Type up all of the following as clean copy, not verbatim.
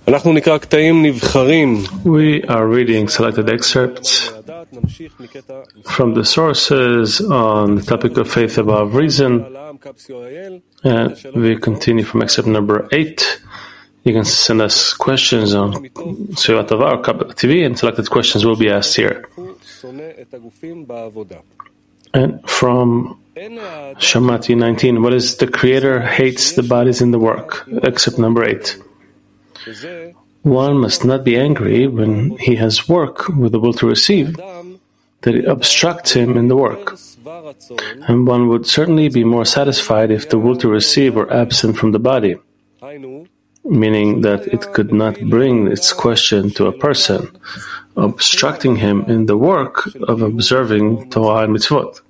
We are reading selected excerpts from the sources on the topic of faith above reason, and we continue from excerpt number 8. You can send us questions on Sfirat Tova or Kabbalah TV, and selected questions will be asked here. And from Shamati 19, what is the Creator hates the bodies in the work? Excerpt number 8. One must not be angry when he has work with the will to receive, that it obstructs him in the work. And one would certainly be more satisfied if the will to receive were absent from the body, meaning that it could not bring its question to a person, obstructing him in the work of observing Torah and Mitzvot.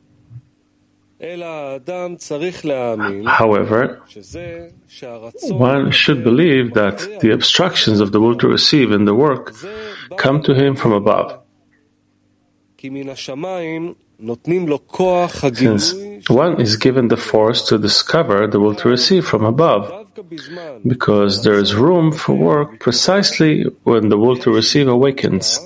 However, one should believe that the obstructions of the will to receive in the work come to him from above. Since one is given the force to discover the will to receive from above, because there is room for work precisely when the will to receive awakens.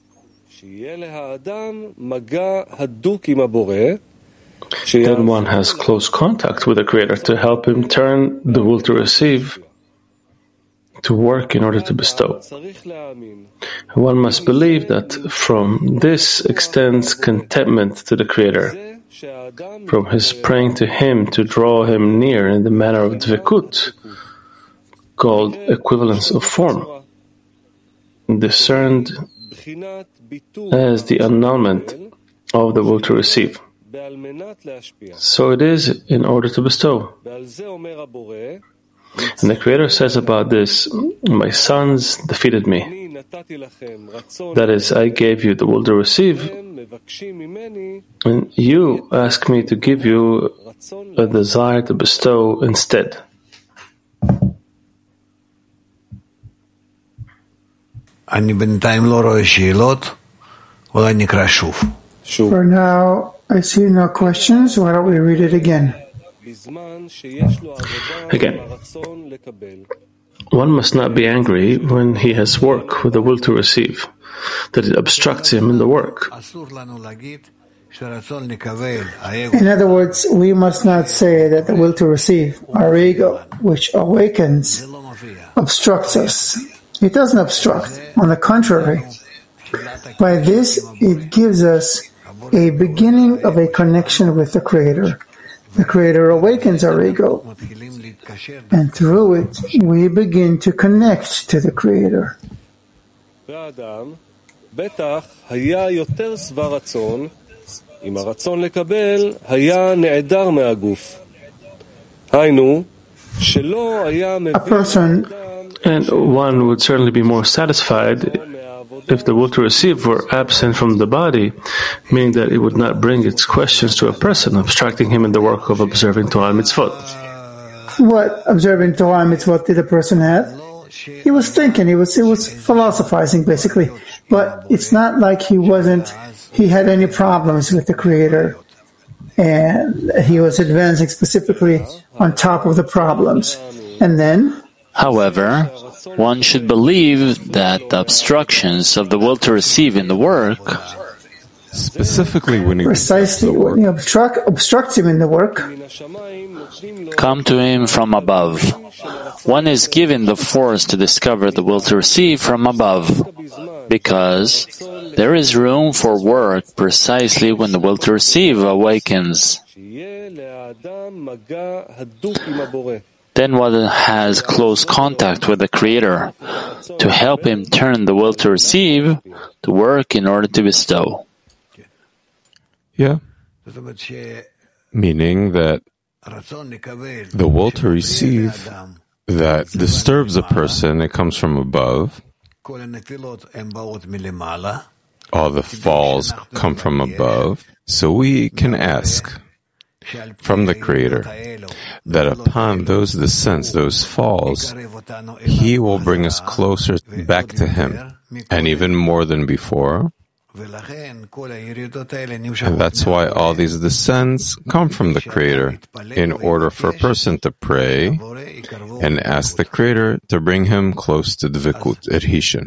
Then one has close contact with the Creator to help him turn the will to receive to work in order to bestow. One must believe that from this extends contentment to the Creator, from his praying to Him to draw Him near in the manner of dvekut, called equivalence of form, discerned as the annulment of the will to receive. So it is in order to bestow. And the Creator says about this, "My sons defeated me." That is, I gave you the will to receive, and you ask me to give you a desire to bestow instead. For now, I see no questions. Why don't we read it again? Again, one must not be angry when he has work with the will to receive, that it obstructs him in the work. In other words, we must not say that the will to receive, our ego, which awakens, obstructs us. It doesn't obstruct. On the contrary, by this it gives us a beginning of a connection with the Creator. The Creator awakens our ego, and through it we begin to connect to the Creator. A person, and one would certainly be more satisfied if the will to receive were absent from the body, meaning that it would not bring its questions to a person, obstructing him in the work of observing Torah and Mitzvot. What observing Torah and Mitzvot did the person have? He was thinking, he was philosophizing basically, but it's not like he had any problems with the Creator, and he was advancing specifically on top of the problems. And then, however, one should believe that the obstructions of the will to receive in the work, specifically when he obstructs him in the work, come to him from above. One is given the force to discover the will to receive from above, because there is room for work precisely when the will to receive awakens. Then one has close contact with the Creator to help him turn the will to receive to work in order to bestow. Yeah. Meaning that the will to receive that disturbs a person, it comes from above. All the falls come from above. So we can ask from the Creator that upon those descents, those falls, He will bring us closer back to Him, and even more than before, And that's why all these descents come from the Creator, in order for a person to pray and ask the Creator to bring him close to dvikut, adhesion.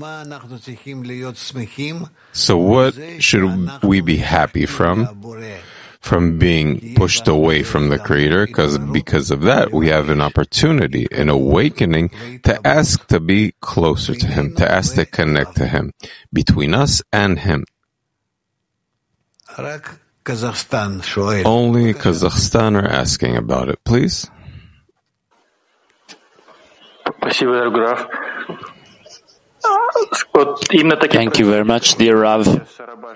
So what should we be happy from? From being pushed away from the Creator, because of that we have an opportunity, an awakening to ask to be closer to Him, to ask to connect to Him, between us and Him. Only Kazakhstan are asking about it, please. Thank you very much, dear Rav.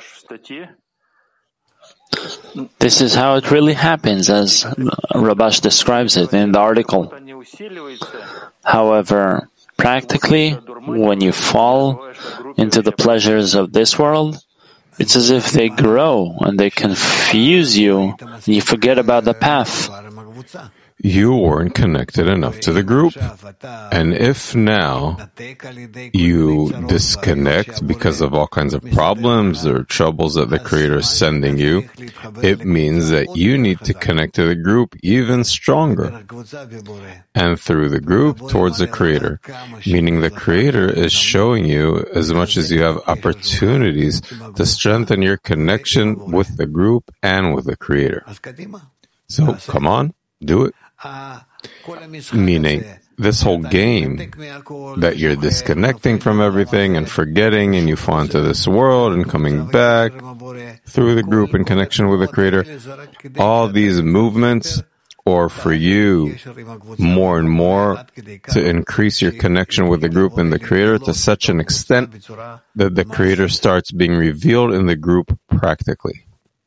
This is how it really happens, as Rabash describes it in the article. However, practically, when you fall into the pleasures of this world, it's as if they grow and they confuse you, and you forget about the path. You weren't connected enough to the group. And if now you disconnect because of all kinds of problems or troubles that the Creator is sending you, it means that you need to connect to the group even stronger. And through the group towards the Creator, meaning the Creator is showing you, as much as you have opportunities, to strengthen your connection with the group and with the Creator. So come on, do it. Meaning, this whole game that you're disconnecting from everything and forgetting, and you fall into this world and coming back through the group in connection with the Creator, all these movements are for you more and more to increase your connection with the group and the Creator to such an extent that the Creator starts being revealed in the group practically.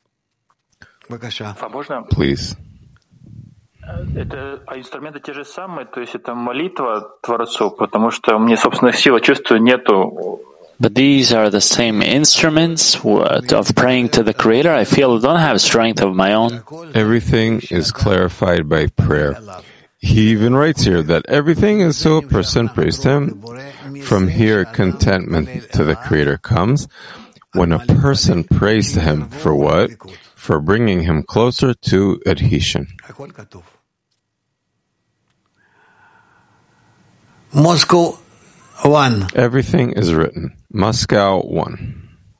Please. Инструменты те же самые, то есть это молитва Творцу, потому что мне собственных сил, чувствую, нету. But these are the same instruments of praying to the Creator. I feel I don't have strength of my own. Everything is clarified by prayer. He even writes here that everything is so a person prays to Him. From here, contentment to the Creator comes when a person prays to Him for what? For bringing him closer to adhesion. Moscow 1. Everything is written. Moscow 1.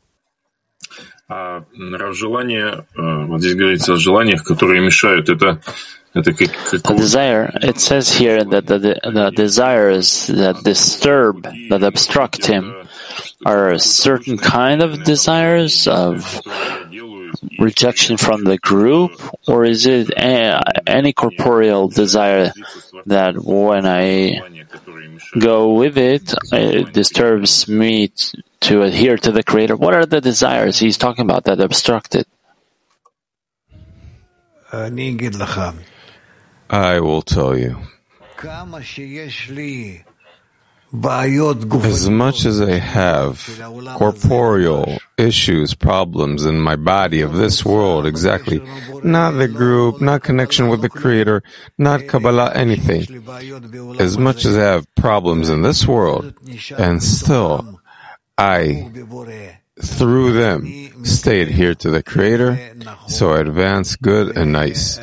Желание, вот здесь говорится о желаниях, которые мешают. Это The desire, it says here that the desires that disturb, that obstruct him, are a certain kind of desires of rejection from the group, or is it any corporeal desire that when I go with it, it disturbs me to adhere to the Creator? What are the desires he's talking about that obstruct it? I will tell you. As much as I have corporeal issues, problems in my body of this world, exactly, not the group, not connection with the Creator, not Kabbalah, anything. As much as I have problems in this world, and still I, through them, stay adhered to the Creator, so I advance good and nice.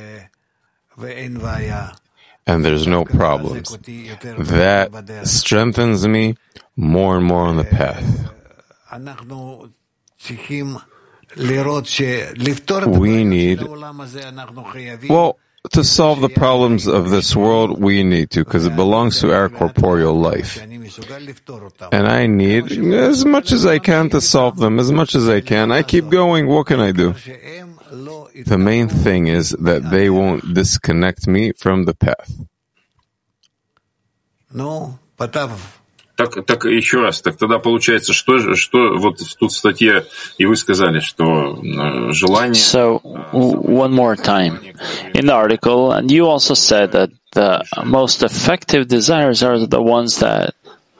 And there's no problems. That strengthens me more and more on the path. We need, to solve the problems of this world, we need to, because it belongs to our corporeal life. And I need, as much as I can, to solve them, as much as I can. I keep going, what can I do? The main thing is that they won't disconnect me from the path. Так еще раз. Так тогда получается, что вот тут в статье, и вы сказали, что желание... So, one more time. In the article, and you also said that the most effective desires are the ones that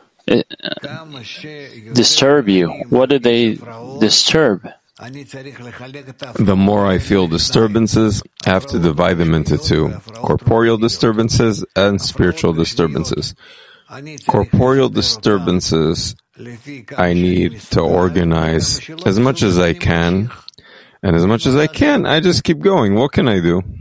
disturb you. What do they disturb? The more I feel disturbances, I have to divide them into two: corporeal disturbances and spiritual disturbances. Corporeal disturbances I need to organize as much as I can, and as much as I can, I just keep going. What can I do?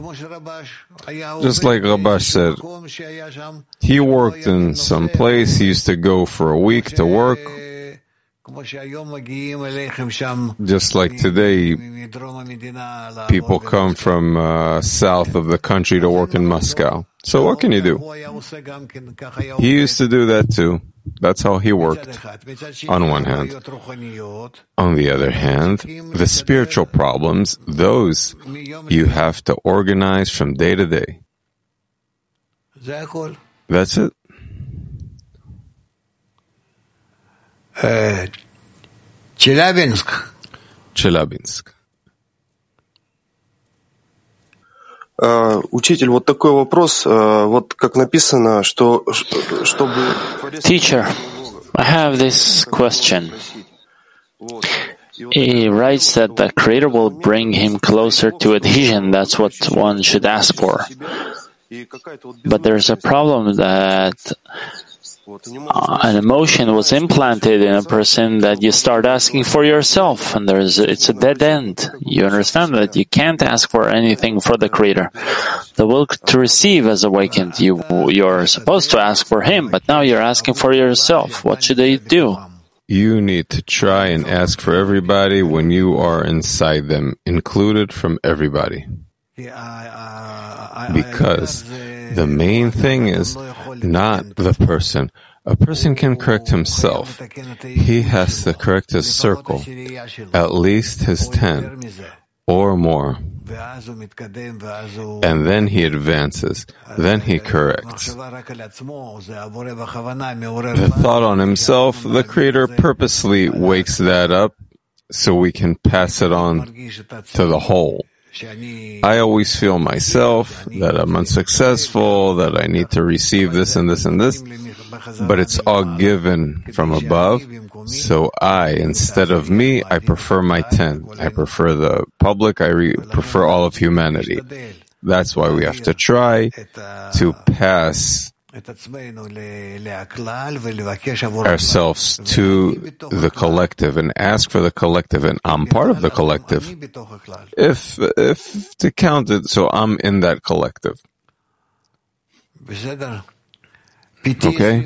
Just like Rabash said, he worked in some place, he used to go for a week to work. Just like today, people come from south of the country to work in Moscow. So what can you do? He used to do that too. That's how he worked, on one hand. On the other hand, the spiritual problems, those you have to organize from day to day. That's it. Челябинск. Учитель, вот такой вопрос, вот как написано, что чтобы... Teacher, I have this question. He writes that the Creator will bring him closer to adhesion. That's what one should ask for. But there's a problem that an emotion was implanted in a person that you start asking for yourself, and it's a dead end. You understand that you can't ask for anything for the Creator. The will to receive has awakened. You're supposed to ask for Him, but now you're asking for yourself. What should I do? You need to try and ask for everybody when you are inside them, included from everybody. Because the main thing is not the person. A person can correct himself. He has to correct his circle, at least his 10 or more. And then he advances. Then he corrects. The thought on himself, the Creator purposely wakes that up so we can pass it on to the whole. I always feel myself that I'm unsuccessful, that I need to receive this and this and this, but it's all given from above. So instead of me, I prefer my 10. I prefer the public. I prefer all of humanity. That's why we have to try to pass ourselves to the collective and ask for the collective, and I'm part of the collective. If to count it, so I'm in that collective. Okay?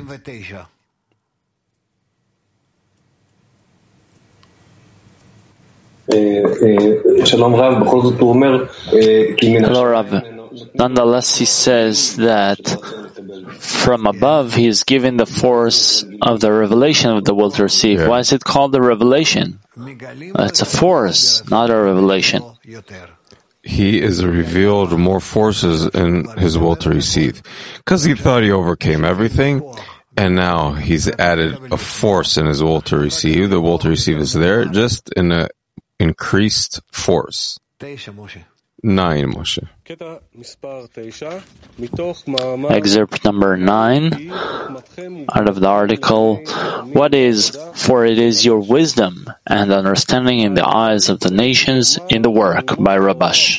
Hello, Rav. Nonetheless, he says that from above he is given the force of the revelation of the will to receive. Yeah. Why is it called the revelation? It's a force, not a revelation. He is revealed more forces in his will to receive. Because he thought he overcame everything, and now he's added a force in his will to receive. The will to receive is there, just in an increased force. 9, Moshe. Excerpt number 9 out of the article, what is, for it is your wisdom and understanding in the eyes of the nations in the work, by Rabash.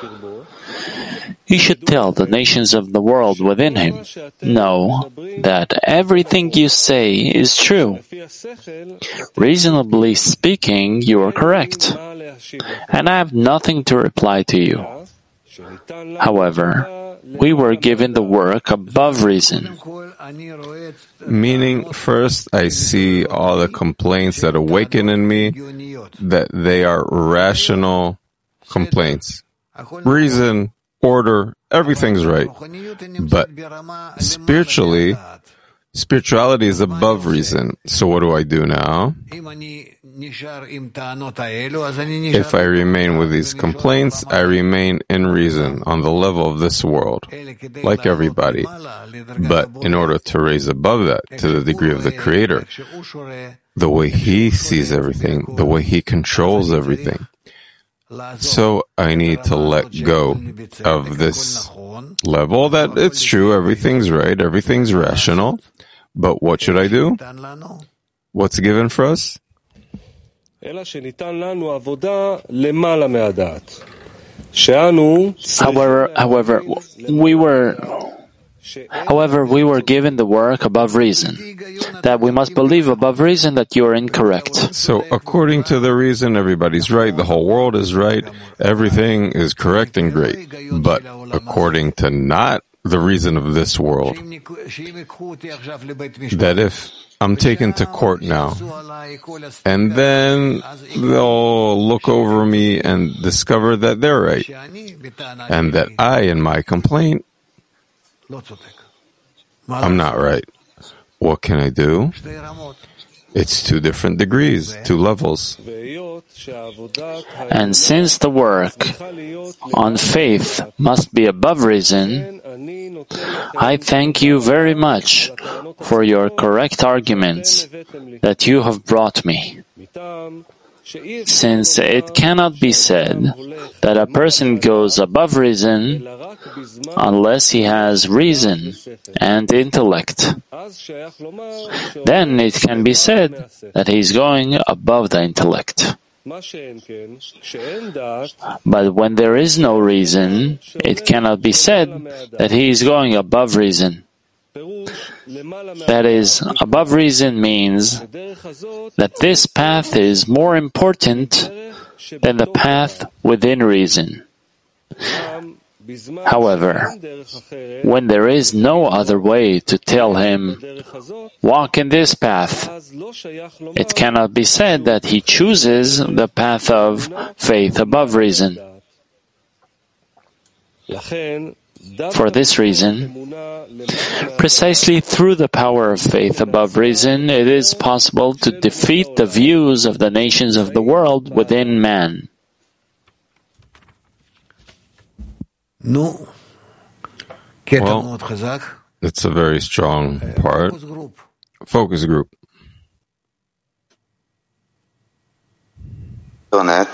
He should tell the nations of the world within him, know that everything you say is true. Reasonably speaking, you are correct, and I have nothing to reply to you. However, we were given the work above reason. Meaning, first I see all the complaints that awaken in me, that they are rational complaints. Reason, order, everything's right. But spirituality is above reason. So what do I do now? If I remain with these complaints, I remain in reason, on the level of this world, like everybody. But in order to raise above that, to the degree of the Creator, the way He sees everything, the way He controls everything, so I need to let go of this level that it's true, everything's right, everything's rational, but what should I do? What's given for us? However, we were However, we were given the work above reason, that we must believe above reason that you are incorrect. So, according to the reason, everybody's right, the whole world is right, everything is correct and great. But according to not the reason of this world, that if I'm taken to court now, and then they'll look over me and discover that they're right, and that I, in my complaint, I'm not right. What can I do? It's 2 different degrees, 2 levels. And since the work on faith must be above reason, I thank you very much for your correct arguments that you have brought me. Since it cannot be said that a person goes above reason unless he has reason and intellect, then it can be said that he is going above the intellect. But when there is no reason, it cannot be said that he is going above reason. That is, above reason means that this path is more important than the path within reason. However, when there is no other way to tell him, walk in this path, it cannot be said that he chooses the path of faith above reason. For this reason, precisely through the power of faith above reason, it is possible to defeat the views of the nations of the world within man. Well, it's a very strong part. Focus group. A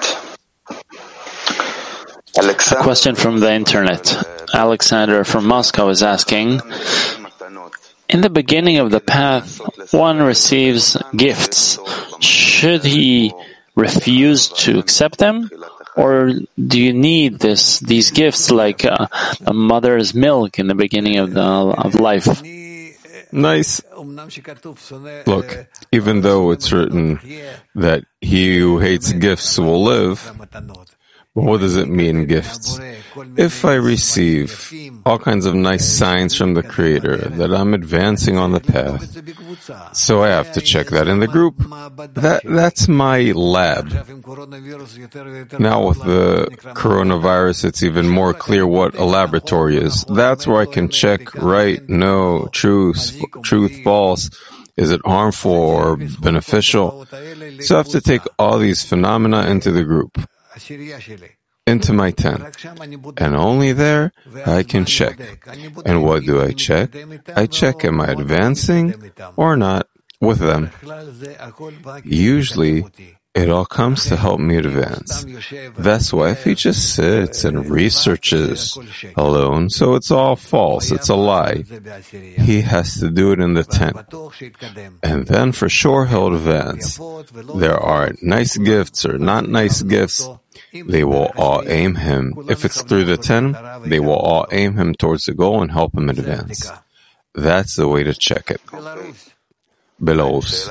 question from the internet. Alexander from Moscow is asking, in the beginning of the path, one receives gifts. Should he refuse to accept them? Or do you need these gifts like a mother's milk in the beginning of life? Nice. Look, even though it's written that he who hates gifts will live, what does it mean, gifts? If I receive all kinds of nice signs from the Creator that I'm advancing on the path, so I have to check that in the group. That's my lab. Now with the coronavirus, it's even more clear what a laboratory is. That's where I can check right, no, truth, false. Is it harmful or beneficial? So I have to take all these phenomena into the group, into my tent, and only there I can check. And what do I check? I check, am I advancing or not with them? Usually, it all comes to help me advance. That's why if he just sits and researches alone, so it's all false, it's a lie. He has to do it in the tent. And then for sure he'll advance. There are nice gifts or not nice gifts. They will all aim him. If it's through the tent, they will all aim him towards the goal and help him advance. That's the way to check it. Belarus.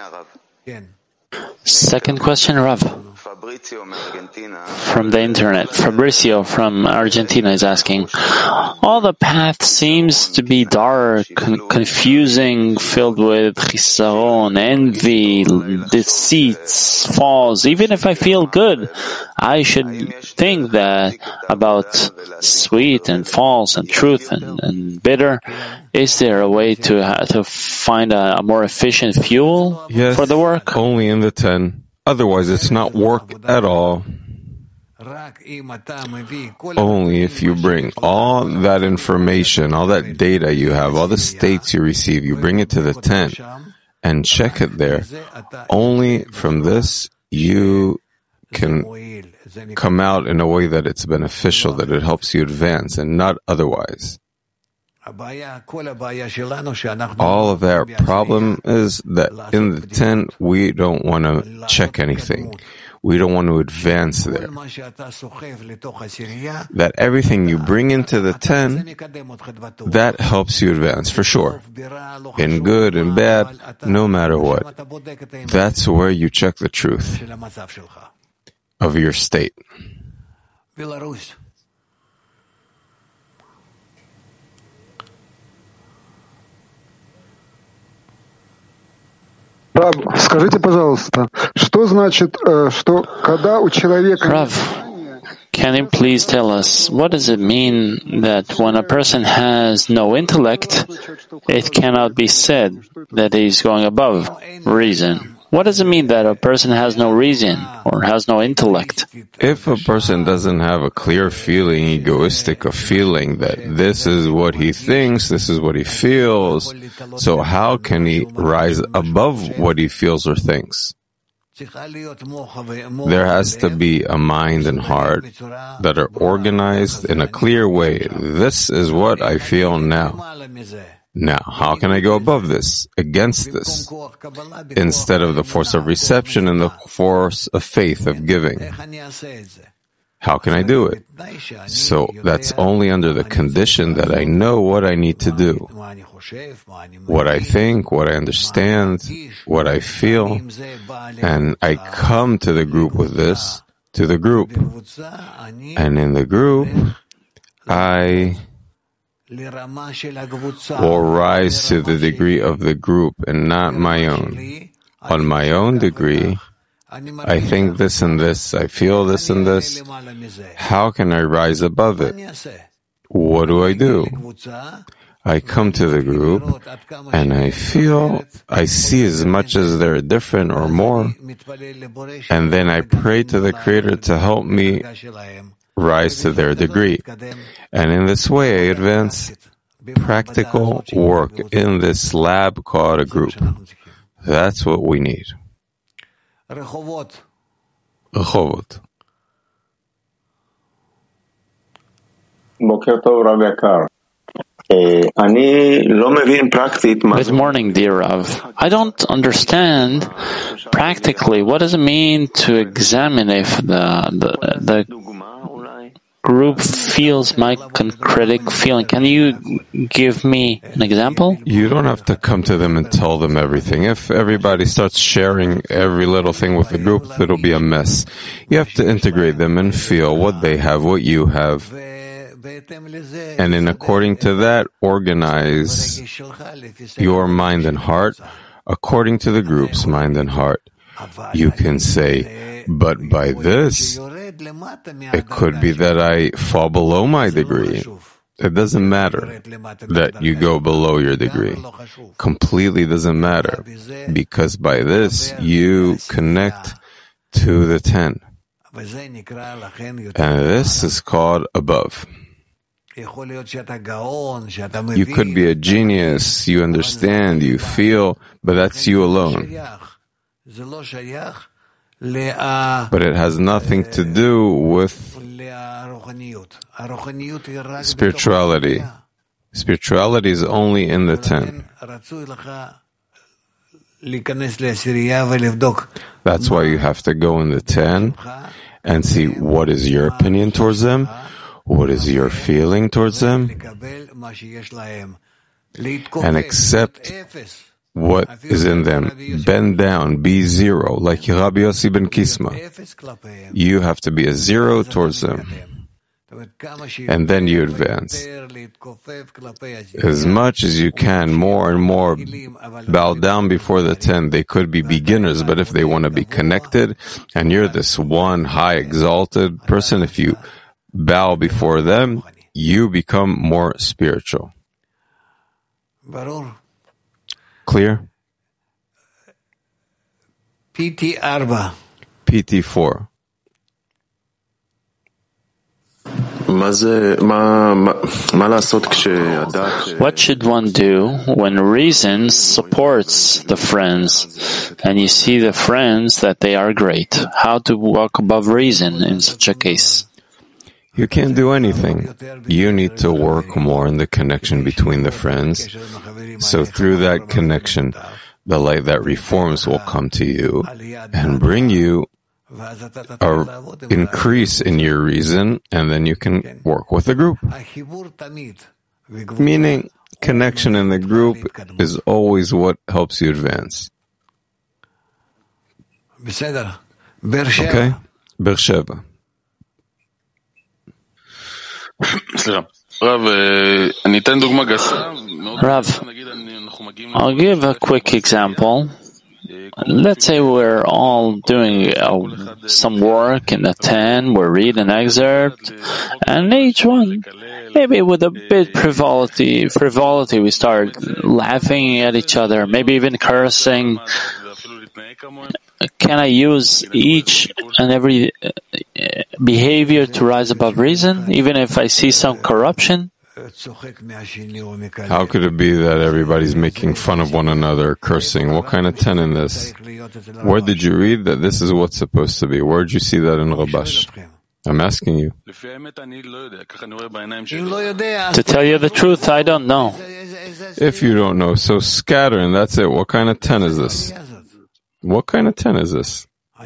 Second question, Rav. From the internet, Fabricio from Argentina is asking, all the path seems to be dark, confusing, filled with chisaron, envy, deceits, false. Even if I feel good, I should think that about sweet and false and truth and bitter. Is there a way to find a more efficient fuel for the work? Only in the 10. Otherwise, it's not work at all. Only if you bring all that information, all that data you have, all the states you receive, you bring it to the tent and check it there. Only from this you can come out in a way that it's beneficial, that it helps you advance, and not otherwise. All of our problem is that in the tent, we don't want to check anything. We don't want to advance there. That everything you bring into the 10, that helps you advance for sure. In good and bad, no matter what. That's where you check the truth of your state. Рав, скажите, пожалуйста, что значит, что когда у человека... Rav, can you please tell us, what does it mean that when a person has no intellect, it cannot be said that he's going above reason? What does it mean that a person has no reason or has no intellect? If a person doesn't have a clear feeling, egoistic of feeling that this is what he thinks, this is what he feels, so how can he rise above what he feels or thinks? There has to be a mind and heart that are organized in a clear way. This is what I feel now. Now, how can I go above this, against this, instead of the force of reception and the force of faith, of giving? How can I do it? So that's only under the condition that I know what I need to do. What I think, what I understand, what I feel, and I come to the group with this, to the group. And in the group, I will rise to the degree of the group and not my own. On my own degree, I think this and this, I feel this and this. How can I rise above it? What do? I come to the group and I feel, I see as much as they're different or more, and then I pray to the Creator to help me rise to their degree. And in this way, I advance practical work in this lab called a group. That's what we need. Rehovot. Boker Tov, Rav Yakar. Good morning, dear Rav. I don't understand practically what does it mean to examine if the group feels my concretic feeling. Can you give me an example? You don't have to come to them and tell them everything. If everybody starts sharing every little thing with the group, it'll be a mess. You have to integrate them and feel what they have, what you have. And in according to that, organize your mind and heart according to the group's mind and heart. You can say, but by this, it could be that I fall below my degree. It doesn't matter that you go below your degree. Completely doesn't matter, because by this, you connect to the 10. And this is called above. You could be a genius, you understand, you feel, but that's you alone. But it has nothing to do with spirituality. Spirituality is only in the 10. That's why you have to go in the 10 and see what is your opinion towards them, what is your feeling towards them, and accept what is in them. Bend down, be zero, like Rabbi Yossi ben Kisma. You have to be a zero towards them. And then you advance. As much as you can, more and more, bow down before the 10. They could be beginners, but if they want to be connected, and you're this one high exalted person, if you bow before them, you become more spiritual. Clear? PT4. PT4. What should one do when reason supports the friends and you see the friends that they are great? How to walk above reason in such a case? You can't do anything. You need to work more in the connection between the friends. So through that connection, the light that reforms will come to you and bring you increase in your reason, and then you can work with the group. Meaning, connection in the group is always what helps you advance. Okay? Beersheba. Rav, I'll give a quick example. Let's say we're all doing some work in the 10, we read an excerpt, and each one, maybe with a bit frivolity, we start laughing at each other, maybe even cursing. Can I use each and every behavior to rise above reason, even if I see some corruption? How could it be that everybody's making fun of one another, cursing? What kind of 10 in this? Where did you read that this is what's supposed to be? Where did you see that in Rabash? I'm asking you. To tell you the truth, I don't know. If you don't know, so scatter and that's it. What kind of 10 is this? What kind of 10 is this? I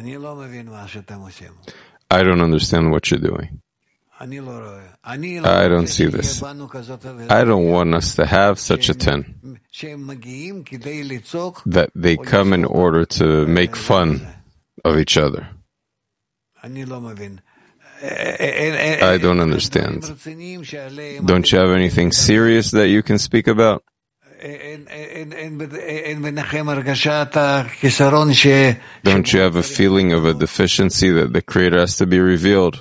don't understand what you're doing. I don't see this. I don't want us to have such a 10. That they come in order to make fun of each other. I don't understand. Don't you have anything serious that you can speak about? Don't you have a feeling of a deficiency that the Creator has to be revealed?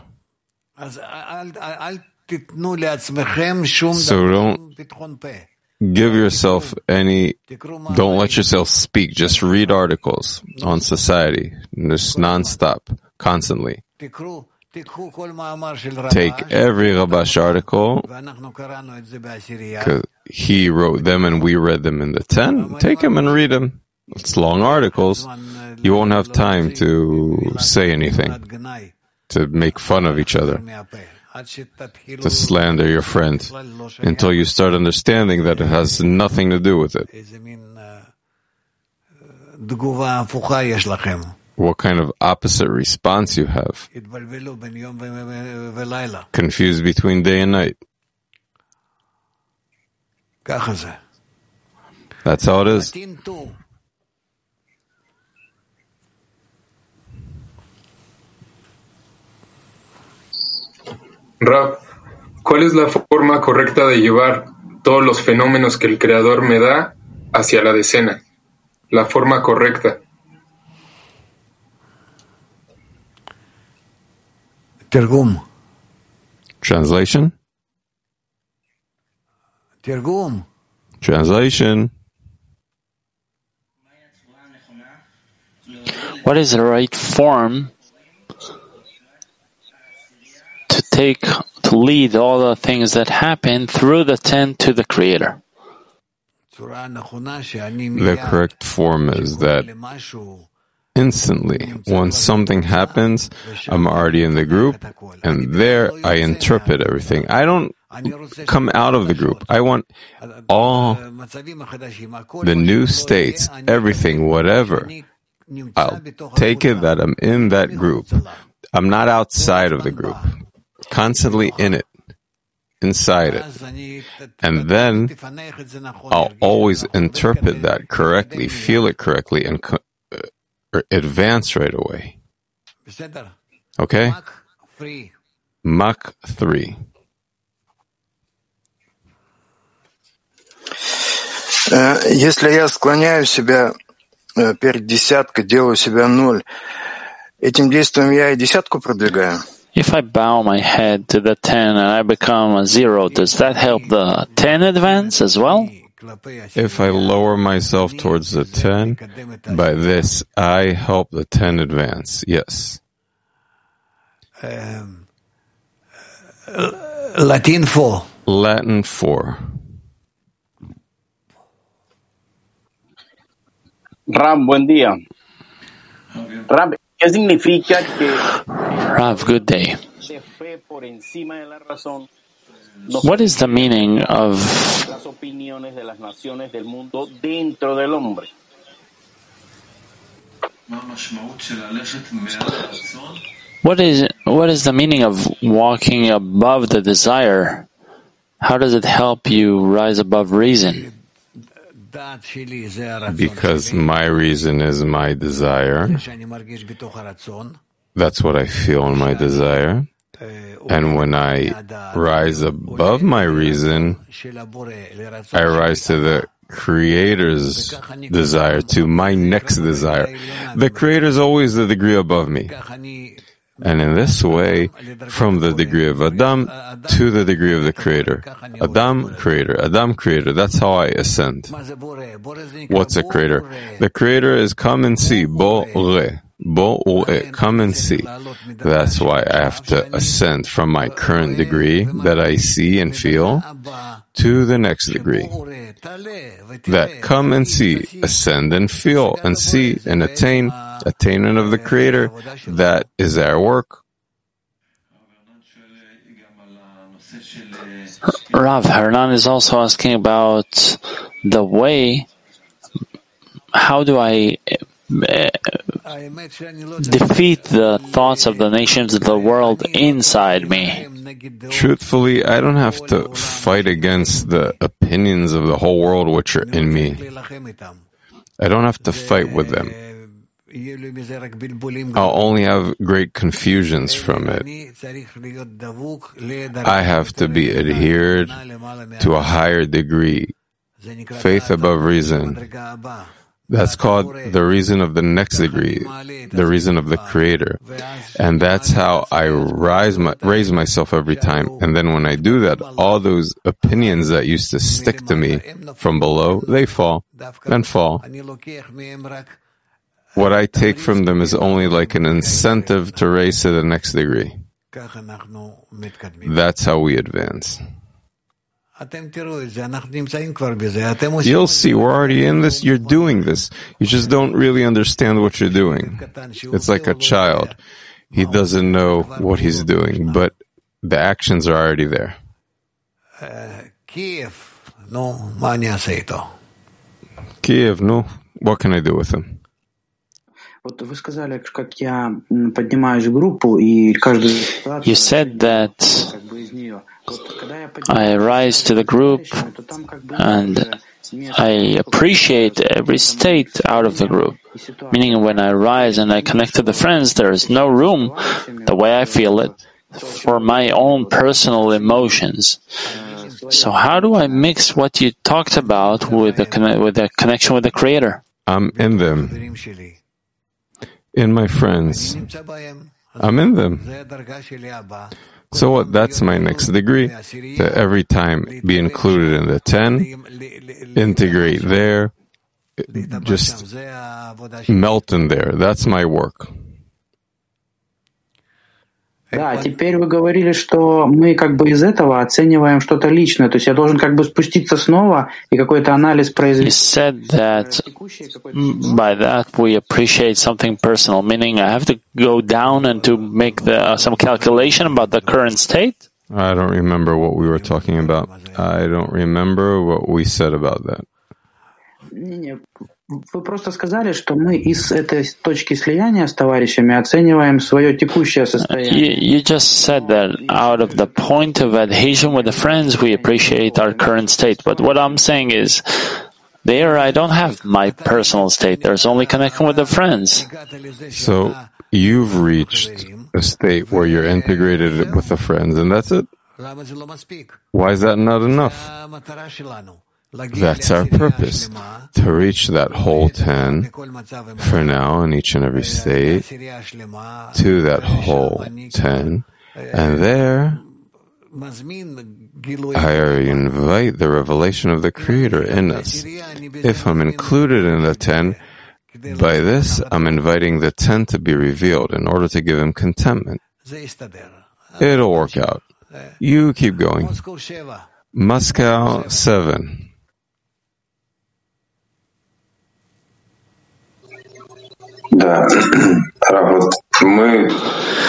So don't give yourself don't let yourself speak, just read articles on society, just non-stop, constantly. Take every Rabash article, because he wrote them and we read them in the 10, take them and read them. It's long articles. You won't have time to say anything, to make fun of each other, to slander your friend, until you start understanding that it has nothing to do with it. What kind of opposite response you have? Confused between day and night. That's how it is. Rab, ¿cuál es la forma correcta de llevar todos los fenómenos que el Creador me da hacia la decena? La forma correcta. Tirgum. Translation? Tirgum. Translation. What is the right form to lead all the things that happen through the 10 to the Creator? The correct form is that instantly, when something happens, I'm already in the group, and there I interpret everything. I don't come out of the group. I want all the new states, everything, whatever. I'll take it that I'm in that group. I'm not outside of the group. Constantly in it, inside it. And then I'll always interpret that correctly, feel it correctly, and advance right away. Okay? Mach 3. Если я склоняю себя перед десяткой, делаю себя 0, этим действием я и десятку продвигаю? If I bow my head to the 10 and I become a 0, does that help the 10 advance as well? If I lower myself towards the 10, by this I help the 10 advance. Yes. Latin 4. Latin 4. Ram, buen día. Ram, ¿qué significa que Rav, good day. What is the meaning of What is the meaning of walking above the desire? How does it help you rise above reason? Because my reason is my desire. That's what I feel in my desire. And when I rise above my reason, I rise to the Creator's desire, to my next desire. The Creator is always the degree above me. And in this way, from the degree of Adam to the degree of the Creator. Adam, Creator. That's how I ascend. What's a Creator? The Creator is come and see. Come and see. That's why I have to ascend from my current degree that I see and feel to the next degree. That come and see, ascend and feel and see and attain, attainment of the Creator. That is our work. Rav, Hernan is also asking about the way. How do I defeat the thoughts of the nations of the world inside me? Truthfully, I don't have to fight against the opinions of the whole world which are in me. I don't have to fight with them. I'll only have great confusions from it. I have to be adhered to a higher degree, faith above reason. That's called the reason of the next degree, the reason of the Creator. And that's how I raise myself every time. And then when I do that, all those opinions that used to stick to me from below, they fall and fall. What I take from them is only like an incentive to raise to the next degree. That's how we advance. You'll see, we're already in this, you're doing this. You just don't really understand what you're doing. It's like a child. He doesn't know what he's doing, but the actions are already there. Kiev, no, what can I do with him? You said that I rise to the group and I appreciate every state out of the group. Meaning when I rise and I connect to the friends, there is no room, the way I feel it, for my own personal emotions. So how do I mix what you talked about with the connection with the Creator? I'm in them. In my friends. I'm in them. So what? That's my next degree. To every time be included in the 10, integrate there, just melt in there. That's my work. Да, теперь вы говорили, что мы как бы из этого оцениваем что-то личное, то есть я должен как бы спуститься снова и какой-то анализ произвести. You said that by that we appreciate something personal, meaning I have to go down and to make some calculation about the current state? I don't remember what we were talking about. I don't remember what we said about that. Вы просто сказали, что мы из этой точки слияния с товарищами оцениваем свое текущее состояние. You just said that out of the point of adhesion with the friends, we appreciate our current state. But what I'm saying is, there I don't have my personal state. There's only connection with the friends. So you've reached a state where you're integrated with the friends, and that's it. Why is that not enough? That's our purpose, to reach that whole 10 for now in each and every state, to that whole 10, and there I invite the revelation of the Creator in us. If I'm included in the 10, by this I'm inviting the 10 to be revealed in order to give him contentment. It'll work out. You keep going. Moscow 7.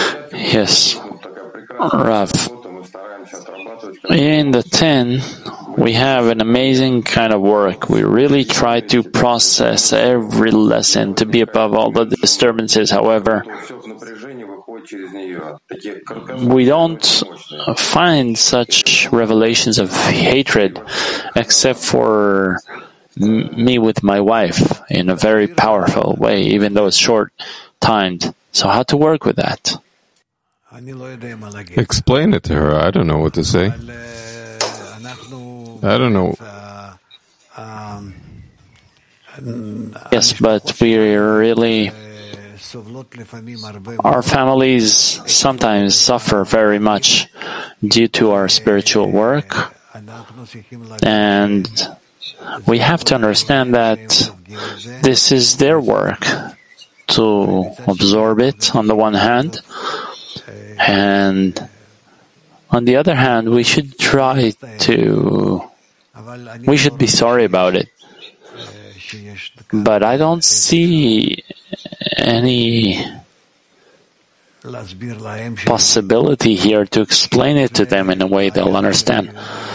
Yes, Rav. In the 10, We have an amazing kind of work. We really try to process every lesson to be above all the disturbances. However, we don't find such revelations of hatred except for me with my wife in a very powerful way, even though it's short-timed. So how to work with that? Explain it to her. I don't know what to say. I don't know. Yes, but we really... Our families sometimes suffer very much due to our spiritual work, and we have to understand that this is their work to absorb it on the one hand, and on the other hand, we should be sorry about it. But I don't see any possibility here to explain it to them in a way they'll understand.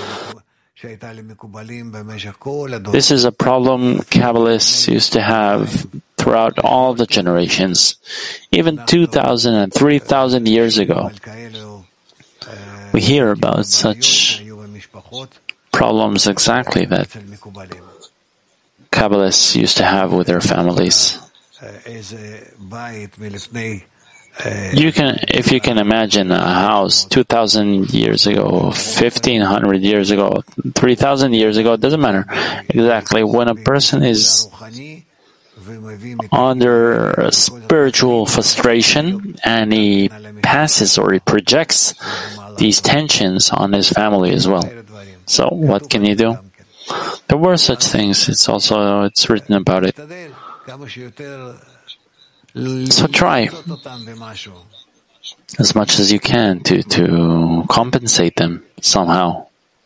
This is a problem Kabbalists used to have throughout all the generations, even 2,000 and 3,000 years ago. We hear about such problems exactly that Kabbalists used to have with their families. If you can imagine a house 2,000 years ago, 1,500 years ago, 3,000 years ago, it doesn't matter exactly. When a person is under a spiritual frustration and he passes or he projects these tensions on his family as well. So what can you do? There were such things. It's written about it. So try as much as you can to compensate them somehow.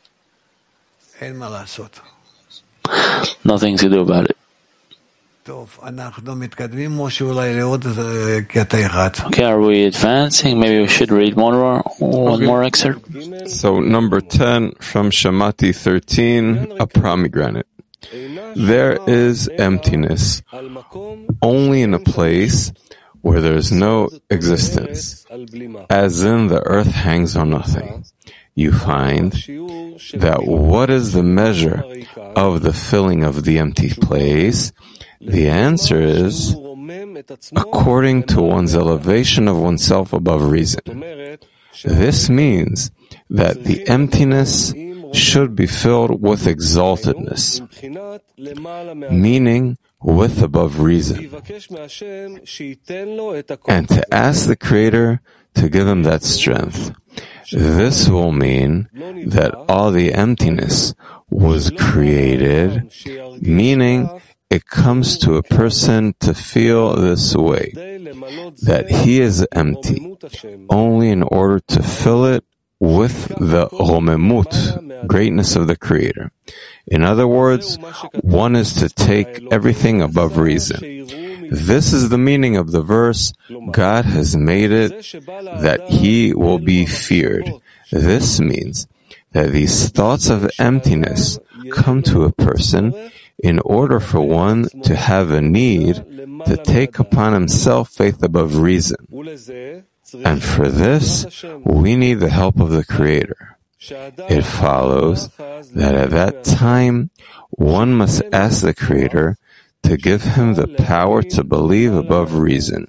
Nothing to do about it. Okay, are we advancing? Maybe we should read one more excerpt. So number 10 from Shamati 13, a pomegranate. There is emptiness only in a place where there is no existence, as in the earth hangs on nothing. You find that what is the measure of the filling of the empty place? The answer is according to one's elevation of oneself above reason. This means that the emptiness should be filled with exaltedness, meaning with above reason, and to ask the Creator to give him that strength. This will mean that all the emptiness was created, meaning it comes to a person to feel this way, that he is empty, only in order to fill it with the romemut, greatness of the Creator. In other words, one is to take everything above reason. This is the meaning of the verse, God has made it that he will be feared. This means that these thoughts of emptiness come to a person in order for one to have a need to take upon himself faith above reason. And for this, we need the help of the Creator. It follows that at that time, one must ask the Creator to give him the power to believe above reason.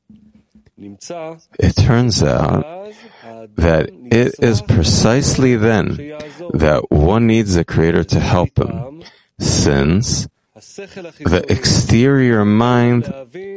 It turns out that it is precisely then that one needs the Creator to help him, since the exterior mind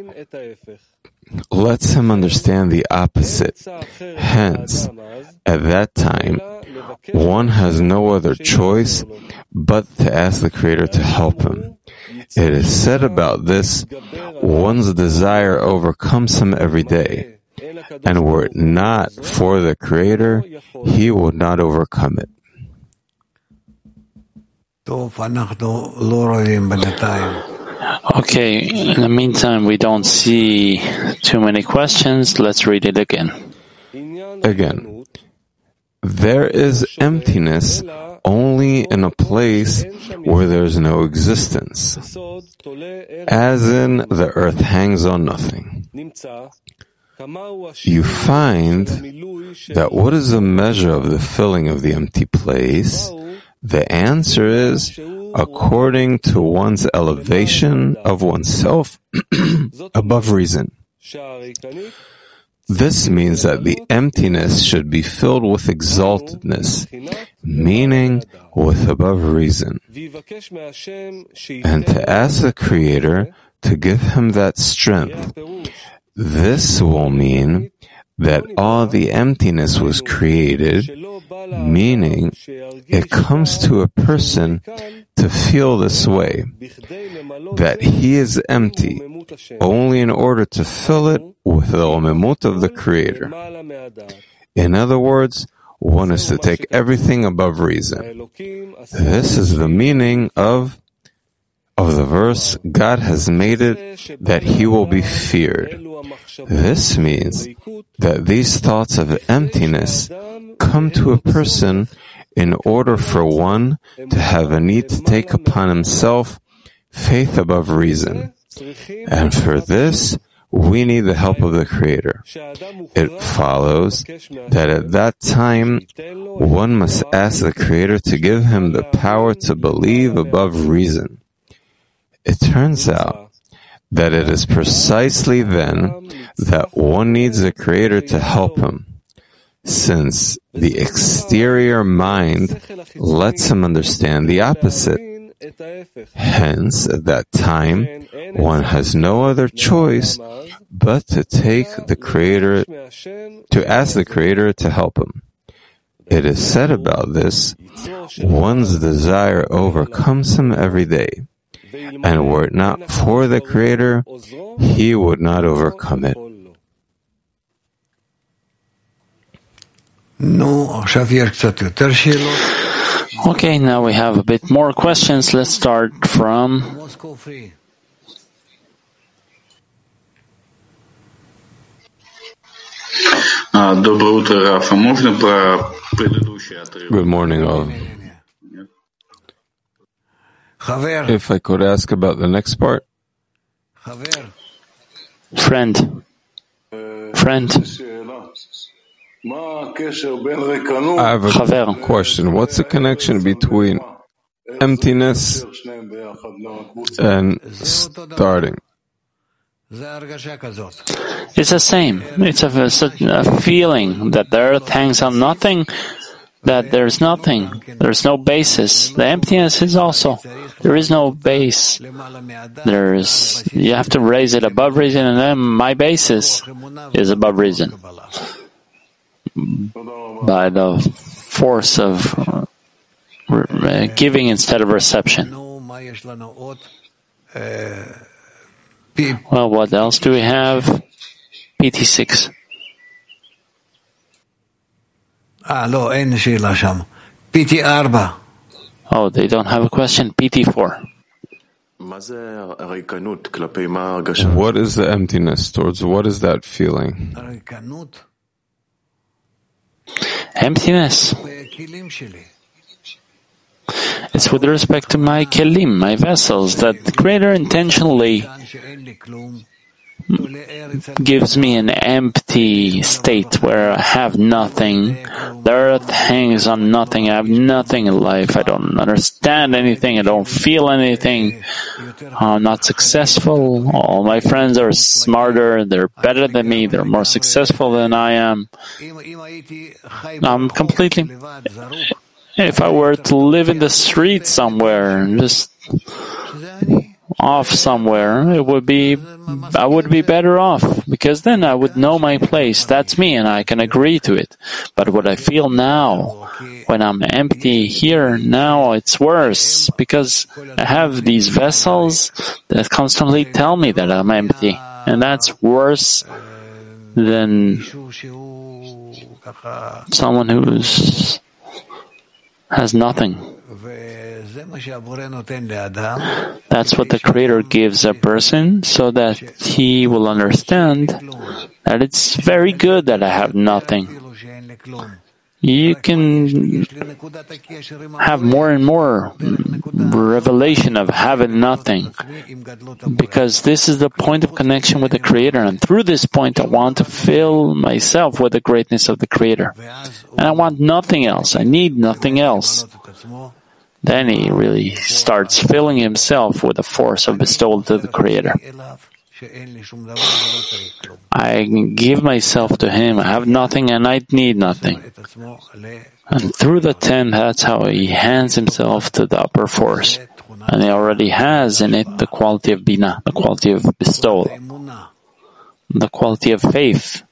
lets him understand the opposite. Hence, at that time, one has no other choice but to ask the Creator to help him. It is said about this, one's desire overcomes him every day, and were it not for the Creator, he would not overcome it. Okay, in the meantime, we don't see too many questions. Let's read it again. Again. There is emptiness only in a place where there is no existence, as in the earth hangs on nothing. You find that what is the measure of the filling of the empty place? The answer is according to one's elevation of oneself above reason. This means that the emptiness should be filled with exaltedness, meaning with above reason, and to ask the Creator to give him that strength. This will mean that all the emptiness was created, meaning it comes to a person to feel this way, that he is empty, only in order to fill it with the omimut of the Creator. In other words, one is to take everything above reason. This is the meaning of the verse, God has made it that he will be feared. This means that these thoughts of emptiness come to a person in order for one to have a need to take upon himself faith above reason. And for this, we need the help of the Creator. It follows that at that time, one must ask the Creator to give him the power to believe above reason. It turns out that it is precisely then that one needs the Creator to help him, since the exterior mind lets him understand the opposite. Hence, at that time, one has no other choice but to ask the Creator to help him. It is said about this, one's desire overcomes him every day. And were it not for the Creator, he would not overcome it. Okay, now we have a bit more questions. Let's start from Good morning, all. If I could ask about the next part. Friend. I have a question. What's the connection between emptiness and starting? It's the same. It's a feeling that the earth hangs on nothing, that there's nothing. There's no basis. The emptiness is also, there is no base. You have to raise it above reason, and then my basis is above reason. By the force of giving instead of reception. Well, what else do we have? PT6. Oh, they don't have a question. PT4. What is the emptiness towards? What is that feeling? Emptiness. It's with respect to my kelim, my vessels, that the Creator intentionally gives me an empty state where I have nothing. The earth hangs on nothing. I have nothing in life. I don't understand anything. I don't feel anything. I'm not successful. All my friends are smarter. They're better than me. They're more successful than I am. I'm completely... If I were to live in the street somewhere, just off somewhere, I would be better off, because then I would know my place. That's me, and I can agree to it. But what I feel now, when I'm empty here, now it's worse, because I have these vessels that constantly tell me that I'm empty, and that's worse than someone who's has nothing. That's what the Creator gives a person, so that he will understand that it's very good that I have nothing. you can have more and more revelation of having nothing, because this is the point of connection with the Creator, and through this point I want to fill myself with the greatness of the Creator, and I want nothing else. I need nothing else. Then he really starts filling himself with the force of bestowal to the Creator. I give myself to Him. I have nothing and I need nothing. And through the 10, that's how he hands himself to the upper force. And he already has in it the quality of Binah, the quality of bestowal, the quality of faith,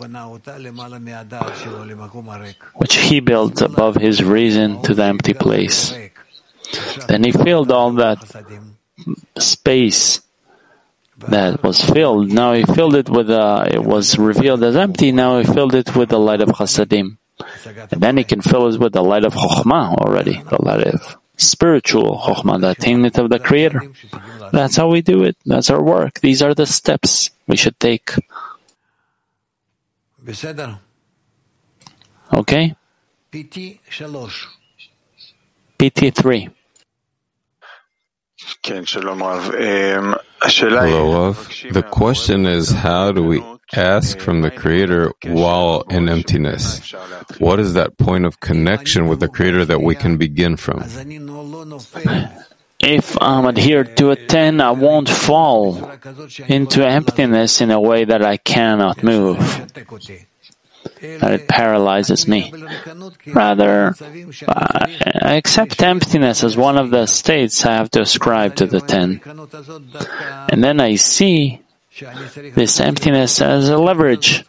which he built above his reason to the empty place. Then he filled all that space that was filled. Now he filled it with it was revealed as empty. Now he filled it with the light of Chasadim. And then he can fill it with the light of Chokhmah already, the light of spiritual Chokhmah, the attainment of the Creator. That's how we do it. That's our work. These are the steps we should take. Okay? PT3. Hello, Rav. The question is, how do we ask from the Creator while in emptiness? What is that point of connection with the Creator that we can begin from? If I'm adhered to a 10, I won't fall into emptiness in a way that I cannot move, that it paralyzes me. Rather, I accept emptiness as one of the states I have to ascribe to the 10. And then I see this emptiness as a leverage.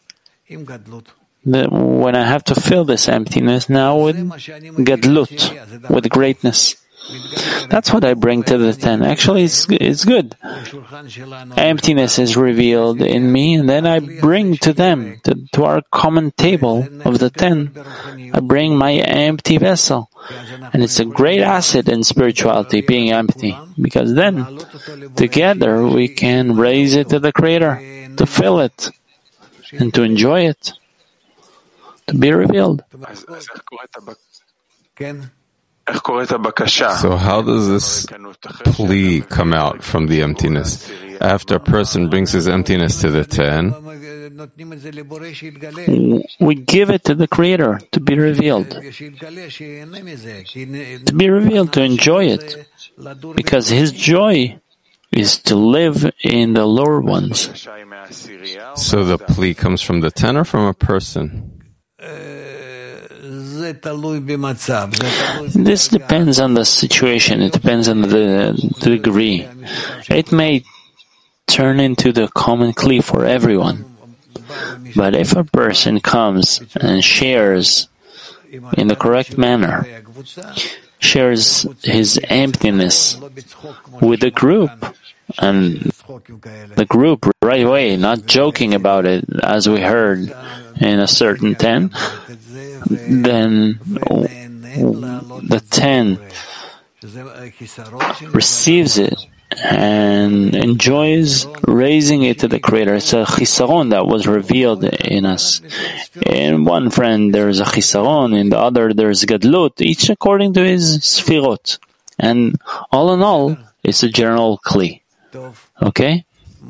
When I have to fill this emptiness now with gadlut, with greatness. That's what I bring to the 10. Actually, it's good. Emptiness is revealed in me, and then I bring to them, to our common table of the 10, I bring my empty vessel. And it's a great asset in spirituality, being empty, because then, together, we can raise it to the Creator, to fill it, and to enjoy it, to be revealed. So how does this plea come out from the emptiness? After a person brings his emptiness to the 10, we give it to the Creator to be revealed. To be revealed, to enjoy it. Because His joy is to live in the lower ones. So the plea comes from the 10 or from a person? This depends on the situation. It depends on the degree. It may turn into the common plea for everyone. But if a person comes and shares in the correct manner, shares his emptiness with the group, and the group right away, not joking about it, as we heard in a certain 10, then the 10 receives it and enjoys raising it to the Creator. It's a chisaron that was revealed in us. In one friend there is a chisaron, in the other there is gadlut, each according to his sfirot. And all in all, it's a general kli. Okay?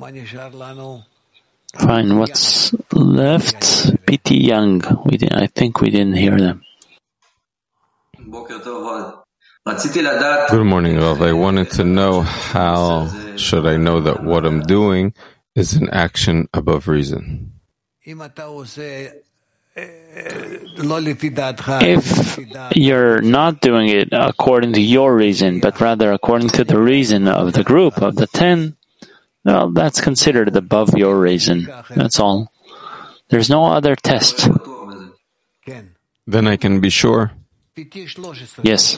Fine. What's left? PT Young. I think we didn't hear them. Good morning, Rav. I wanted to know, how should I know that what I'm doing is an action above reason? If you're not doing it according to your reason, but rather according to the reason of the group, of the 10, well, that's considered above your reason. That's all. There's no other test. Then I can be sure. Yes.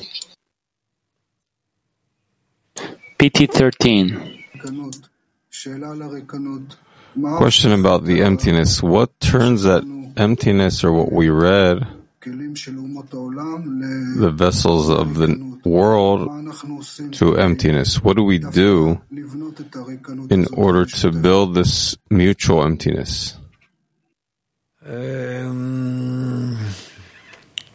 PT 13. Question about the emptiness. What turns that emptiness, or what we read, the vessels of the world, to emptiness? What do we do in order to build this mutual emptiness?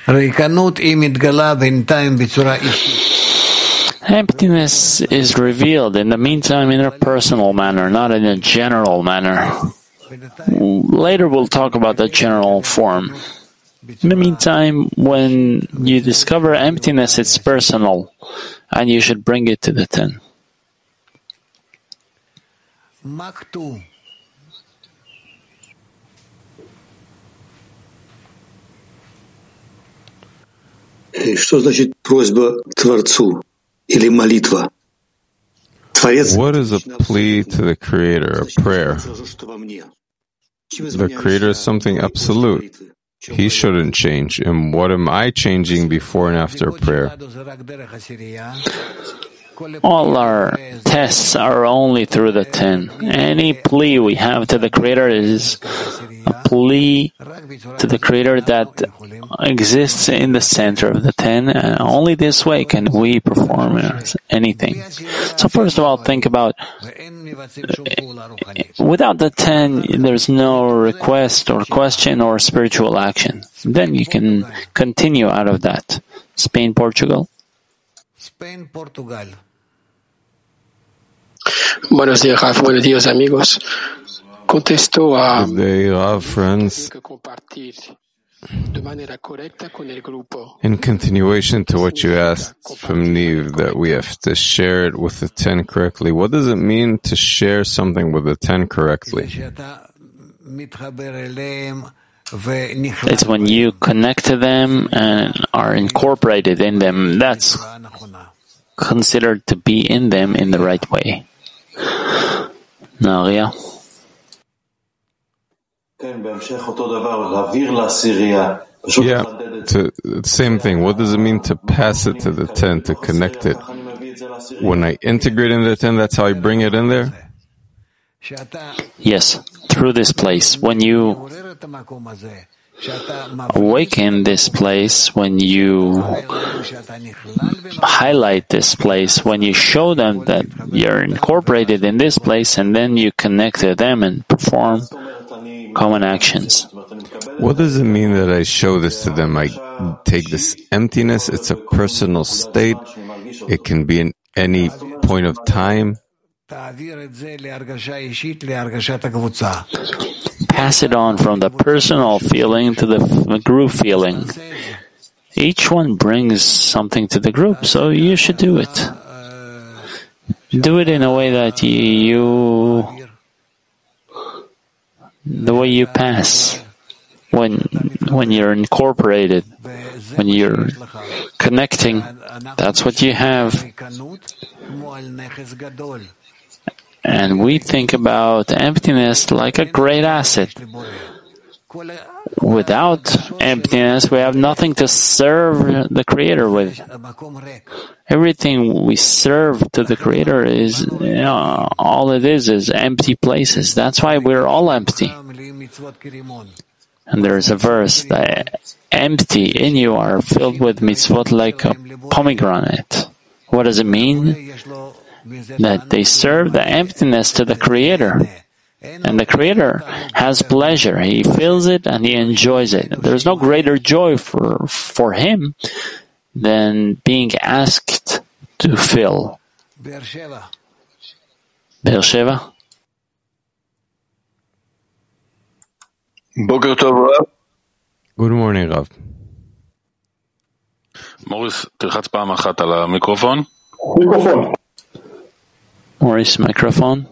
Emptiness is revealed in the meantime in a personal manner, not in a general manner. Later we'll talk about the general form. In the meantime, when you discover emptiness, it's personal, and you should bring it to the 10. Что значит просьба Творцу или молитва? What is a plea to the Creator, a prayer? The Creator is something absolute. He shouldn't change. And what am I changing before and after prayer? All our tests are only through the 10. Any plea we have to the Creator is a plea to the Creator that exists in the center of the 10, and only this way can we perform anything. So first of all, think about, without the 10, there's no request or question or spiritual action. Then you can continue out of that. Spain, Portugal. Spain, Portugal. Buenos días, Raf. Buenos días, amigos. Contesto a... Good day, Rav, friends. In continuation to what you asked from Niv, that we have to share it with the 10 correctly, what does it mean to share something with the 10 correctly? It's when you connect to them and are incorporated in them. That's considered to be in them in the right way. Naria. Yeah, same thing. What does it mean to pass it to the 10, to connect it? When I integrate in the 10, that's how I bring it in there? Yes, through this place. When you awaken this place, when you highlight this place, when you show them that you're incorporated in this place, and then you connect to them and perform common actions. What does it mean that I show this to them? I take this emptiness, it's a personal state, it can be in any point of time. Pass it on from the personal feeling to the group feeling. Each one brings something to the group, so you should do it. Do it in a way that the way you pass. When you're incorporated, when you're connecting, that's what you have. And we think about emptiness like a great asset. Without emptiness, we have nothing to serve the Creator with. Everything we serve to the Creator is, all it is empty places. That's why we're all empty. And there's a verse that empty in you are filled with mitzvot like a pomegranate. What does it mean? That they serve the emptiness to the Creator. And the Creator has pleasure. He feels it and he enjoys it. There's no greater joy for him than being asked to fill. Be'er Sheva. Boker Tov, Rav. Good morning, Rav. מוריס, תלחץ פעם אחת על המיקרופון. Maurice, microphone.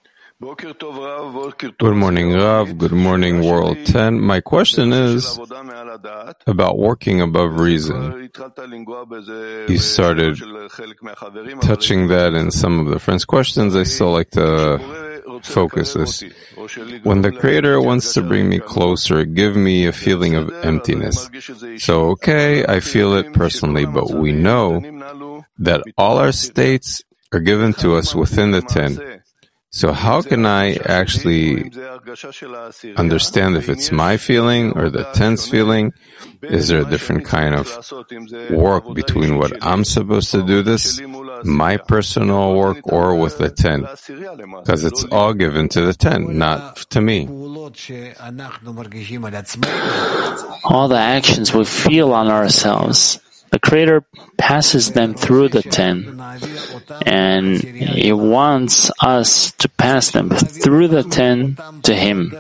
Good morning, Rav. Good morning, World 10. My question is about working above reason. You started touching that in some of the friends' questions. I still like to focus this. When the Creator wants to bring me closer, give me a feeling of emptiness. So, okay, I feel it personally, but we know that all our states are given to us within the 10. So how can I actually understand if it's my feeling or the 10's feeling? Is there a different kind of work between what I'm supposed to do this, my personal work, or with the 10? Because it's all given to the 10, not to me. All the actions we feel on ourselves, the Creator passes them through the 10, and He wants us to pass them through the 10 to Him.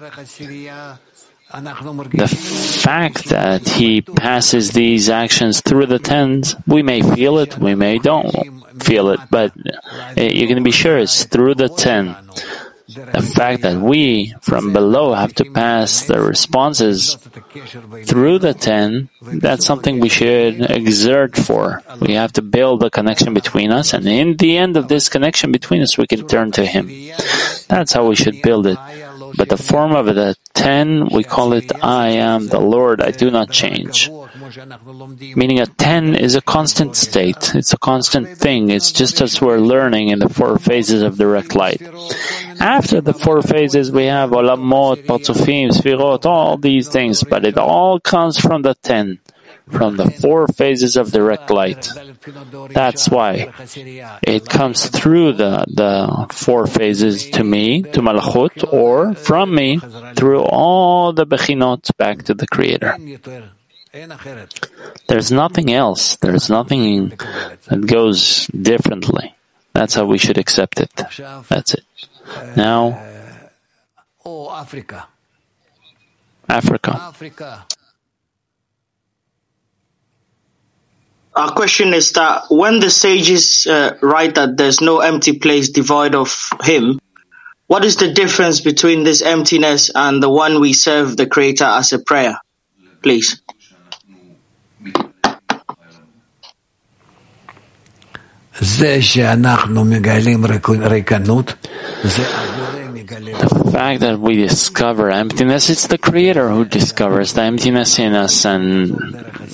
The fact that He passes these actions through the 10s, we may feel it, we may don't feel it, but you can be sure it's through the 10. The fact that we, from below, have to pass the responses through the 10, that's something we should exert for. We have to build a connection between us, and in the end of this connection between us, we can turn to Him. That's how we should build it. But the form of the 10, we call it, I am the Lord, I do not change. Meaning a 10 is a constant state. It's a constant thing. It's just as we're learning in the 4 phases of direct light. After the 4 phases, we have Olamot, Parzufim, Sfirot, all these things, but it all comes from the 10, from the 4 phases of direct light. That's why it comes through the 4 phases to me, to Malchut, or from me, through all the Bechinot back to the Creator. There's nothing else. There's nothing that goes differently. That's how we should accept it. That's it. Now, Africa. Our question is that when the sages write that there's no empty place devoid of Him, what is the difference between this emptiness and the one we serve the Creator as a prayer? Please. The fact that we discover emptiness, it's the Creator who discovers the emptiness in us, and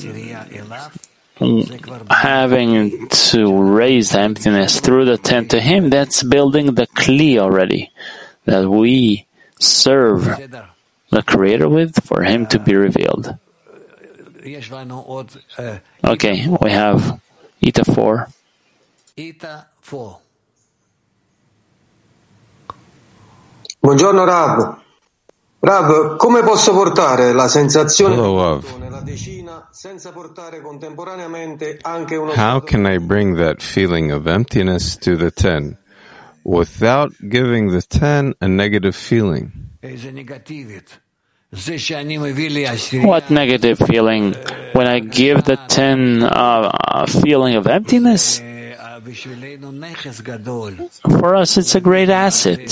having to raise the emptiness through the 10 to Him, that's building the Kli already, that we serve the Creator with for Him to be revealed. Okay, we have Ita 4. Buongiorno Rav. Rav, come posso portare la sensazione nella decina senza portare contemporaneamente anche uno How can I bring that feeling of emptiness to the 10 without giving the 10 a negative feeling? What negative feeling? When I give the 10 a feeling of emptiness? For us, it's a great asset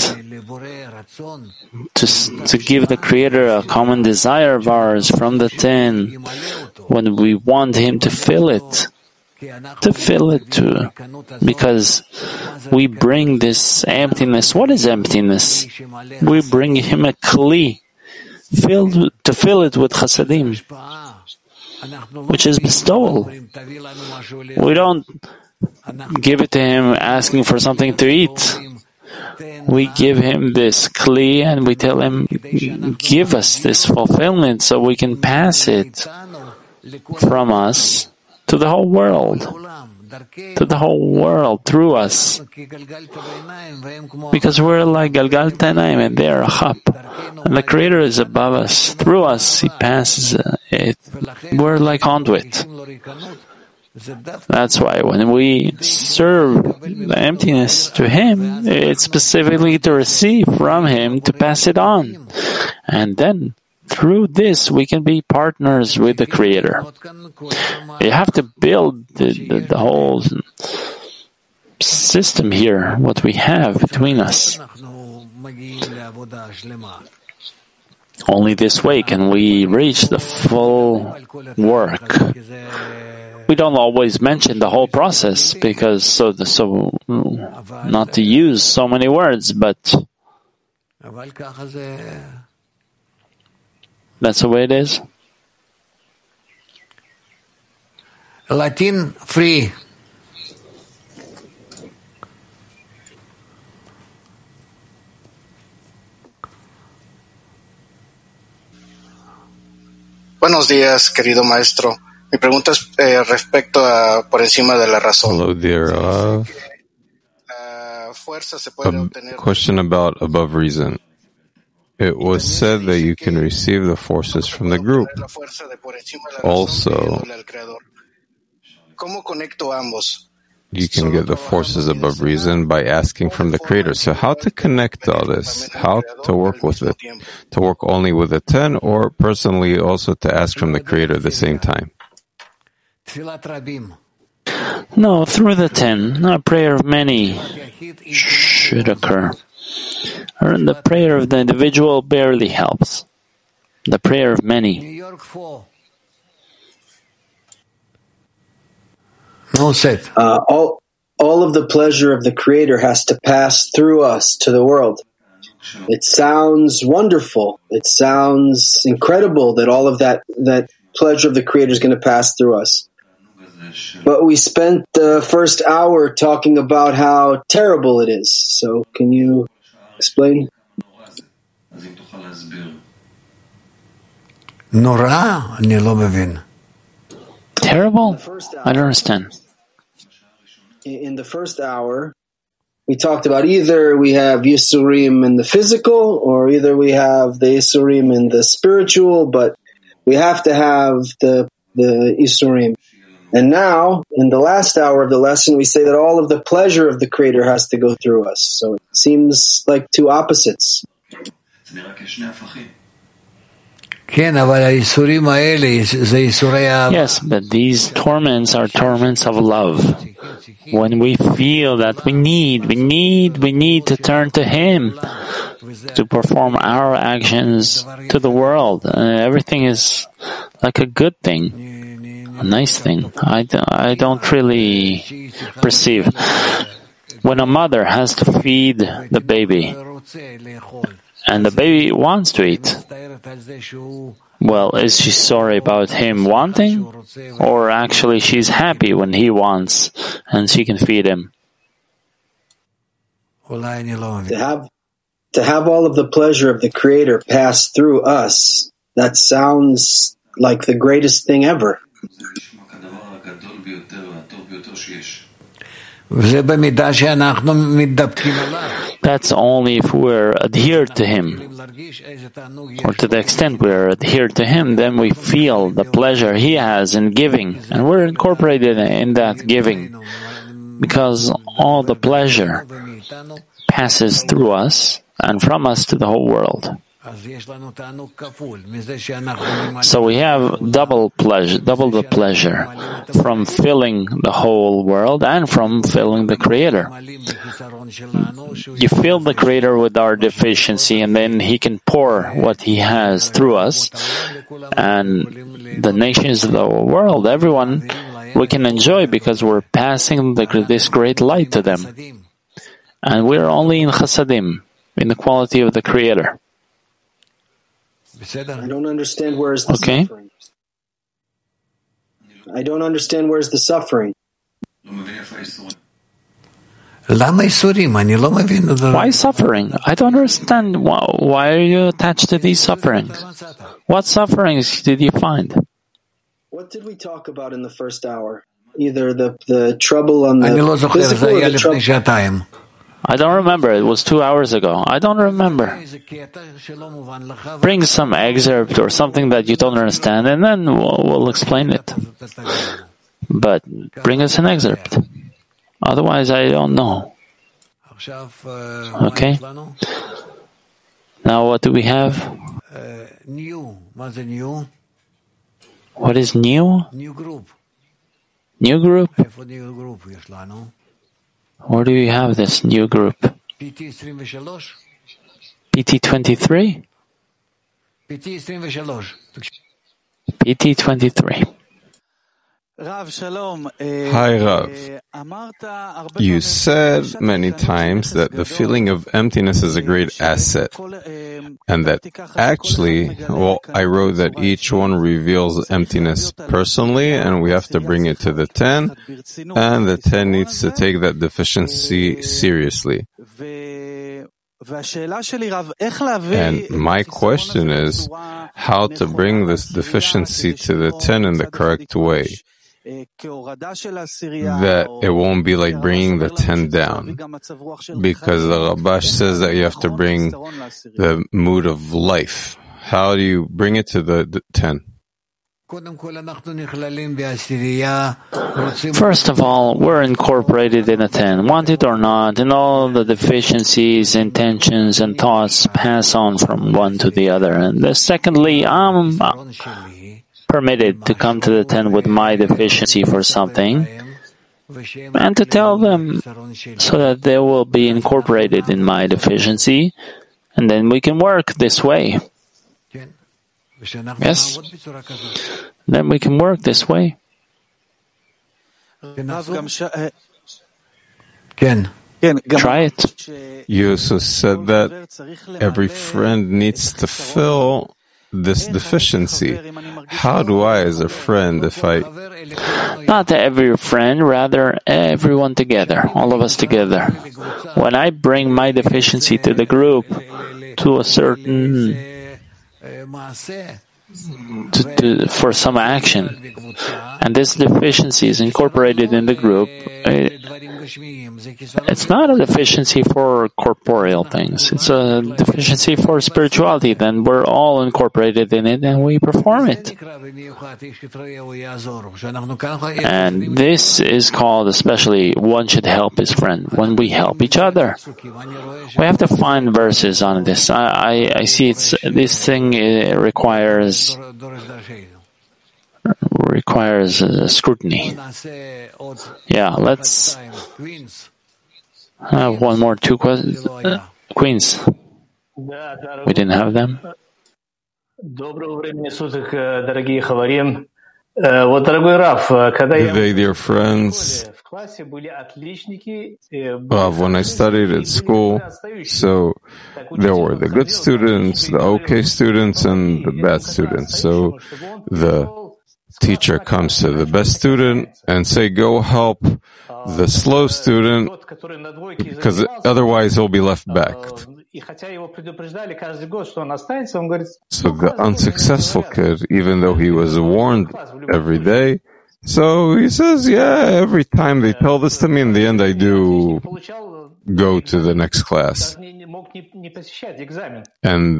to give the Creator a common desire of ours from the 10 when we want Him to fill it too, because we bring this emptiness. What is emptiness? We bring Him a Kli to fill it with chasadim, which is bestowal. We don't give it to Him asking for something to eat. We give Him this Kli and we tell Him, give us this fulfillment so we can pass it from us to the whole world. Through us. Because we're like Galgal Tanaim and they are Chap. And the Creator is above us. Through us, He passes it. We're like conduit. That's why when we serve the emptiness to Him, it's specifically to receive from Him to pass it on. And then, through this, we can be partners with the Creator. You have to build the whole system here, what we have between us. Only this way can we reach the full work. We don't always mention the whole process because so not to use so many words, but that's the way it is. Latin free. Buenos días, querido maestro. Mi pregunta es respecto a por encima de la razón. Hello, dear Rav. Question about above reason. It was said that you can receive the forces from the group. Also, you can get the forces above reason by asking from the Creator. So how to connect all this? How to work with it? To work only with the 10 or personally also to ask from the Creator at the same time? No, through the 10. A prayer of many should occur. The prayer of the individual barely helps. The prayer of many. All of the pleasure of the Creator has to pass through us to the world. It sounds wonderful. It sounds incredible that all of that pleasure of the Creator is going to pass through us. But we spent the first hour talking about how terrible it is. So can you explain? Terrible? I don't understand. In the first hour, we talked about either we have Yisurim in the physical, or either we have the Yisurim in the spiritual, but we have to have the Yisurim. And now, in the last hour of the lesson, we say that all of the pleasure of the Creator has to go through us. So it seems like two opposites. Yes, but these torments are torments of love. When we feel that we need to turn to Him to perform our actions to the world. Everything is like a good thing, a nice thing. I don't really perceive. When a mother has to feed the baby, and the baby wants to eat, well, is she sorry about him wanting? Or actually she's happy when he wants and she can feed him? To have all of the pleasure of the Creator pass through us, that sounds like the greatest thing ever. That's only if we're adhered to Him. Or to the extent we're adhered to Him, then we feel the pleasure He has in giving. And we're incorporated in that giving. Because all the pleasure passes through us and from us to the whole world. So we have double the pleasure from filling the whole world and from filling the Creator. You fill the Creator with our deficiency, and then He can pour what He has through us, and the nations of the world, everyone, we can enjoy because we're passing this great light to them. And we're only in chasadim, in the quality of the Creator. I don't understand where's the suffering. I don't understand where's the suffering. Why suffering? I don't understand. Why are you attached to these sufferings? What sufferings did you find? What did we talk about in the first hour? Either the trouble on the physical or the trouble. I don't remember. It was 2 hours ago. I don't remember. Bring some excerpt or something that you don't understand, and then we'll explain it. But bring us an excerpt. Otherwise, I don't know. Okay? Now what do we have? What is new? New group. New group? Where do you have this new group? PT23? PT23. Hi, Rav. You said many times that the feeling of emptiness is a great asset, and that actually, I wrote that each one reveals emptiness personally, and we have to bring it to the 10, and the 10 needs to take that deficiency seriously. And my question is how to bring this deficiency to the 10 in the correct way, that it won't be like bringing the 10 down, because the Rabash says that you have to bring the mood of life. How do you bring it to the 10? First of all, we're incorporated in the 10, want it or not, and all the deficiencies, intentions, and thoughts pass on from one to the other. And secondly, I'm permitted to come to the 10 with my deficiency for something, and to tell them so that they will be incorporated in my deficiency, and then we can work this way. Yes? Then we can work this way. Try it. You also said that every friend needs to fill this deficiency. How do I, as a friend, Not every friend, rather everyone together, all of us together. When I bring my deficiency to the group, to a certain for some action, and this deficiency is incorporated in the group, it's not a deficiency for corporeal things, it's a deficiency for spirituality. Then we're all incorporated in it and we perform it. And this is called, especially, one should help his friend when we help each other. We have to find verses on this. I see this thing requires scrutiny. Yeah, let's have one more, two questions. Queens. We didn't have them. Good day, dear friends. When I studied at school, so there were the good students, the okay students, and the bad students. So the teacher comes to the best student and say, go help the slow student, because otherwise he'll be left back. So the unsuccessful kid, even though he was warned every day, so he says, yeah, every time they tell this to me, in the end I do go to the next class. And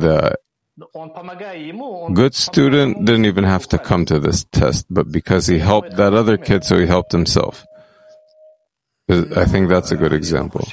good student didn't even have to come to this test, but because he helped that other kid, so he helped himself. I think that's a good example.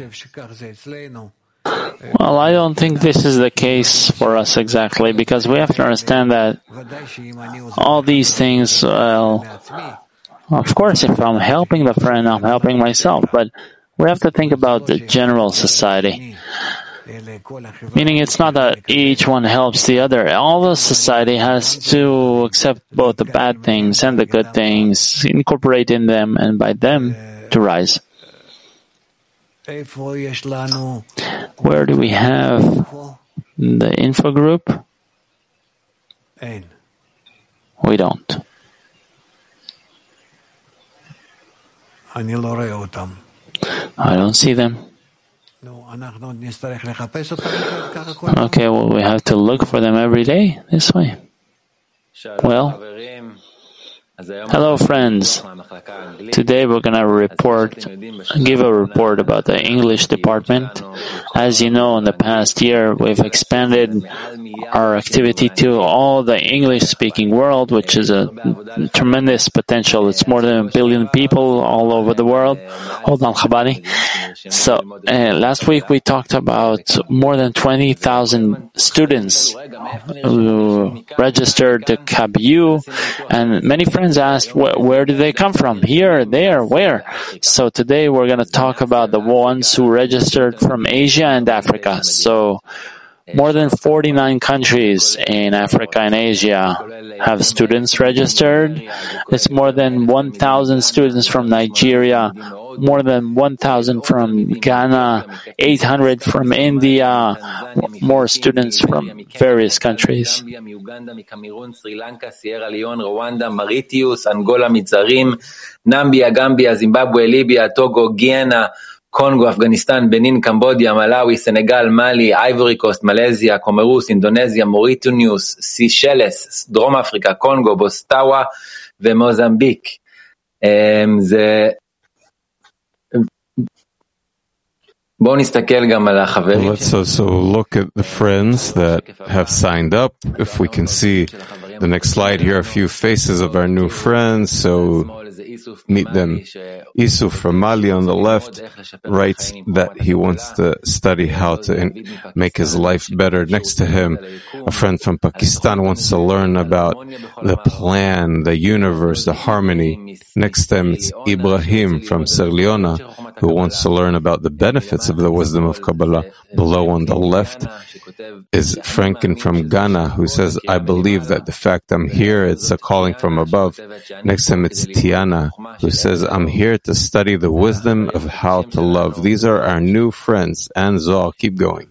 Well, I don't think this is the case for us exactly, because we have to understand that all these things, well, of course, if I'm helping the friend, I'm helping myself, but we have to think about the general society. Meaning it's not that each one helps the other. All the society has to accept both the bad things and the good things, incorporate in them, and by them to rise. Where do we have the info group? We don't. I don't see them. Okay, well, we have to look for them every day this way. Well, hello, friends. Today we're going to give a report about the English department. As you know, in the past year, we've expanded our activity to all the English-speaking world, which is a tremendous potential. It's more than 1 billion people all over the world. Hold on, Chabadi. So, last week we talked about more than 20,000 students who registered to KABU, and many friends asked, where did they come from? Here, there, where? So today we're going to talk about the ones who registered from Asia and Africa. So more than 49 countries in Africa and Asia have students registered. It's more than 1,000 students from Nigeria, more than 1,000 from Ghana, 800 from India, more students from various countries. Nambia, Gambia, Zimbabwe, Libya, Togo, Guyana, קונגו, אפגניסטן, בנין, קמבודיה, מלאווי, סנגל, מאלי, אייבורי קוסט, מלזיה, קומרוס, אינדונזיה, מוריטוניוס, סישלס, דרום אפריקה, קונגו, בוסטאווה ומוזמביק. זה... בואו נסתכל גם על החברים. Let's also look at the friends that have signed up. If we can see the next slide here, a few faces of our new friends. So meet them. Isuf from Mali on the left writes that he wants to study how to make his life better. Next to him, a friend from Pakistan wants to learn about the plan, the universe, the harmony. Next to him, it's Ibrahim from Sierra Leone, who wants to learn about the benefits of the wisdom of Kabbalah. Below on the left is Franken from Ghana, who says, I believe that the fact I'm here, it's a calling from above. Next to him, it's Tiana, who says, I'm here to study the wisdom of how to love. These are our new friends. And Zohar, keep going.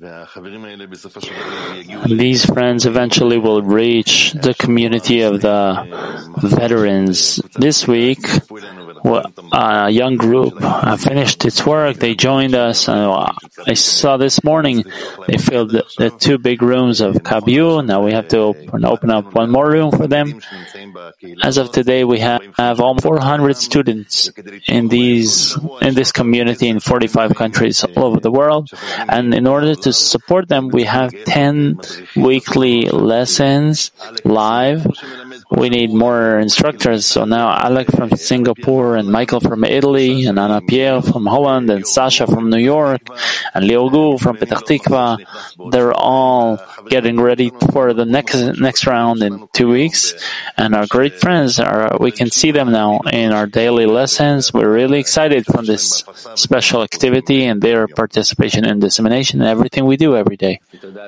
These friends eventually will reach the community of the veterans. This week, a young group finished its work. They joined us. I saw this morning they filled the two big rooms of Kabiu. Now we have to open up one more room for them. As of today, we have almost 400 students in this community in 45 countries all over the world. And in order to support them, we have 10 weekly lessons live. We need more instructors. So now Alec from Singapore and Michael from Italy and Anna Pierre from Holland and Sasha from New York and Leogu from Petah Tikva, they're all getting ready for the next round in 2 weeks. And our great friends we can see them now in our daily lessons. We're really excited from this special activity and their participation in dissemination and everything we do every day.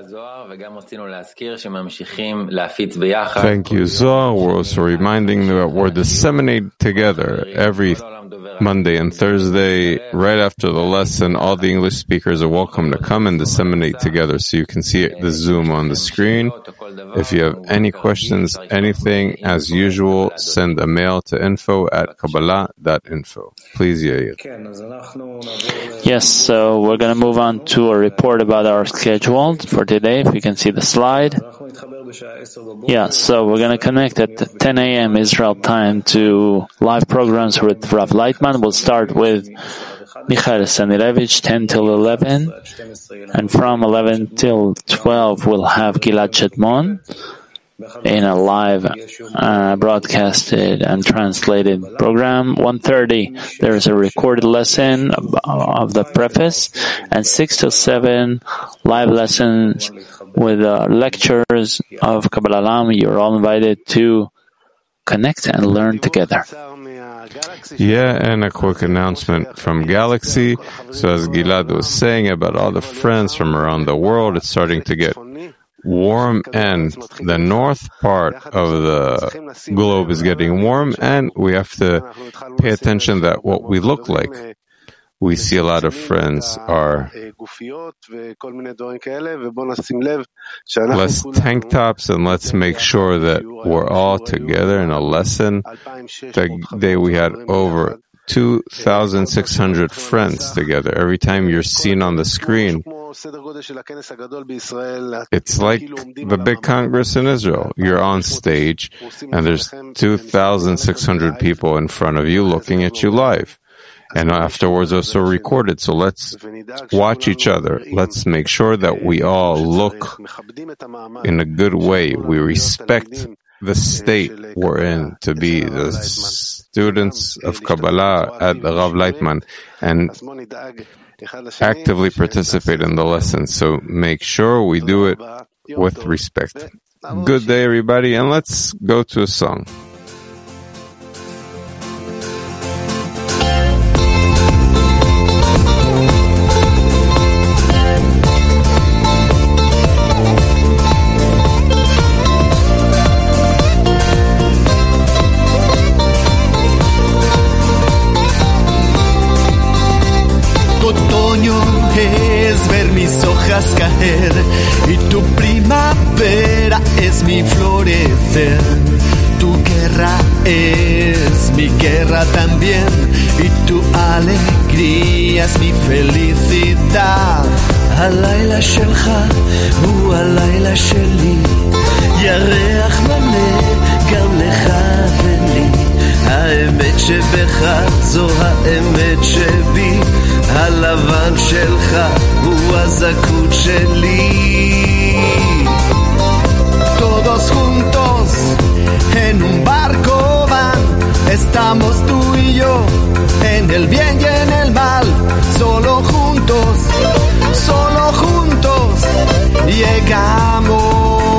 Thank you, Zohar. We're also reminding that we're disseminating together every Monday and Thursday. Right after the lesson, all the English speakers are welcome to come and disseminate together, so you can see the Zoom on the screen. If you have any questions, anything, as usual, send a mail to info@kabbalah.info. Please, Yair. Yes, so we're going to move on to a report about our schedule for today, if you can see the slide. Yeah, so we're going to connect at 10 a.m. Israel time to live programs with Rav Leitman. We'll start with Michael Sanilevich, 10 till 11. And from 11 till 12, we'll have Gilad Shadmon in a live broadcasted and translated program. 1:30, there is a recorded lesson of the preface. And 6 till 7, live lessons with lectures of Kabbalah Olam. You're all invited to connect and learn together. Yeah, and a quick announcement from Galaxy. So as Gilad was saying about all the friends from around the world, it's starting to get warm, and the north part of the globe is getting warm, and we have to pay attention that what we look like. We see a lot of friends are less tank tops, and let's make sure that we're all together in a lesson. Today we had over 2,600 friends together. Every time you're seen on the screen, it's like the big Congress in Israel. You're on stage, and there's 2,600 people in front of you looking at you live. And afterwards also recorded. So let's watch each other. Let's make sure that we all look in a good way. We respect the state we're in to be the students of Kabbalah at the Rav Leitman and actively participate in the lessons. So make sure we do it with respect. Good day, everybody, and let's go to a song. Es ver mis hojas caer y tu primavera es mi florecer. Tu guerra guerra es mi guerra también, y tu alegría es mi felicidad. הלילה שלך הוא הלילה שלי, ירח מלא גם לך ולי. האמת שבך זו האמת שבי, הלבן שלך הוא הזכות שלי. Todos juntos en un barco van, estamos tú y yo, en el bien y en el mal, solo juntos llegamos.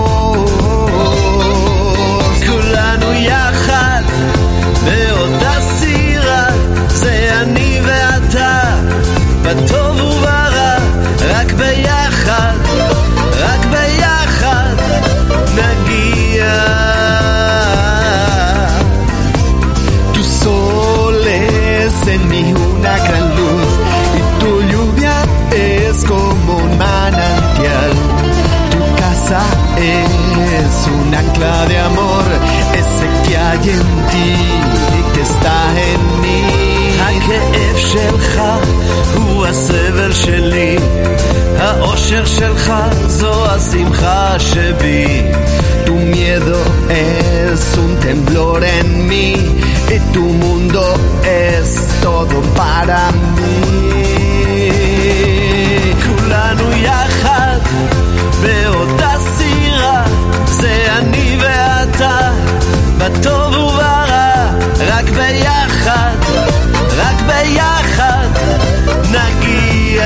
כולנו יחד באותה סירה, זה אני ואתה, בטוב וברע, רק ביחד נגיע. Tu sol es en mí una gran luz, y tu lluvia es como un manantial. Tu casa es un ancla de amor, ese que hay en ti y que está en mí. הכאב שלך הוא הסבל שלי, האושר שלך זו השמחה שבי. Tu miedo es un temblor en mí, y tu mundo es todo para mí. כולנו יחד באותה סירה, זה אני ואתה, בטוב וברע, רק ביחד נגיע.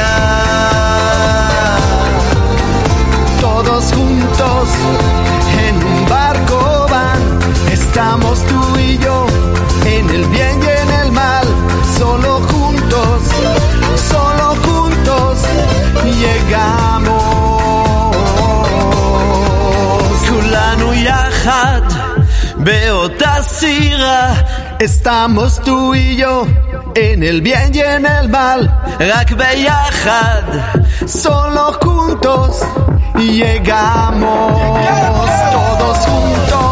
Todos juntos en un barco van, estamos tú y yo, en el bien y en el mal, solo juntos llegamos. כולנו יחד באותה סירה, estamos tú y yo, en el bien y en el mal, רק ביחד, solo juntos llegamos. Todos juntos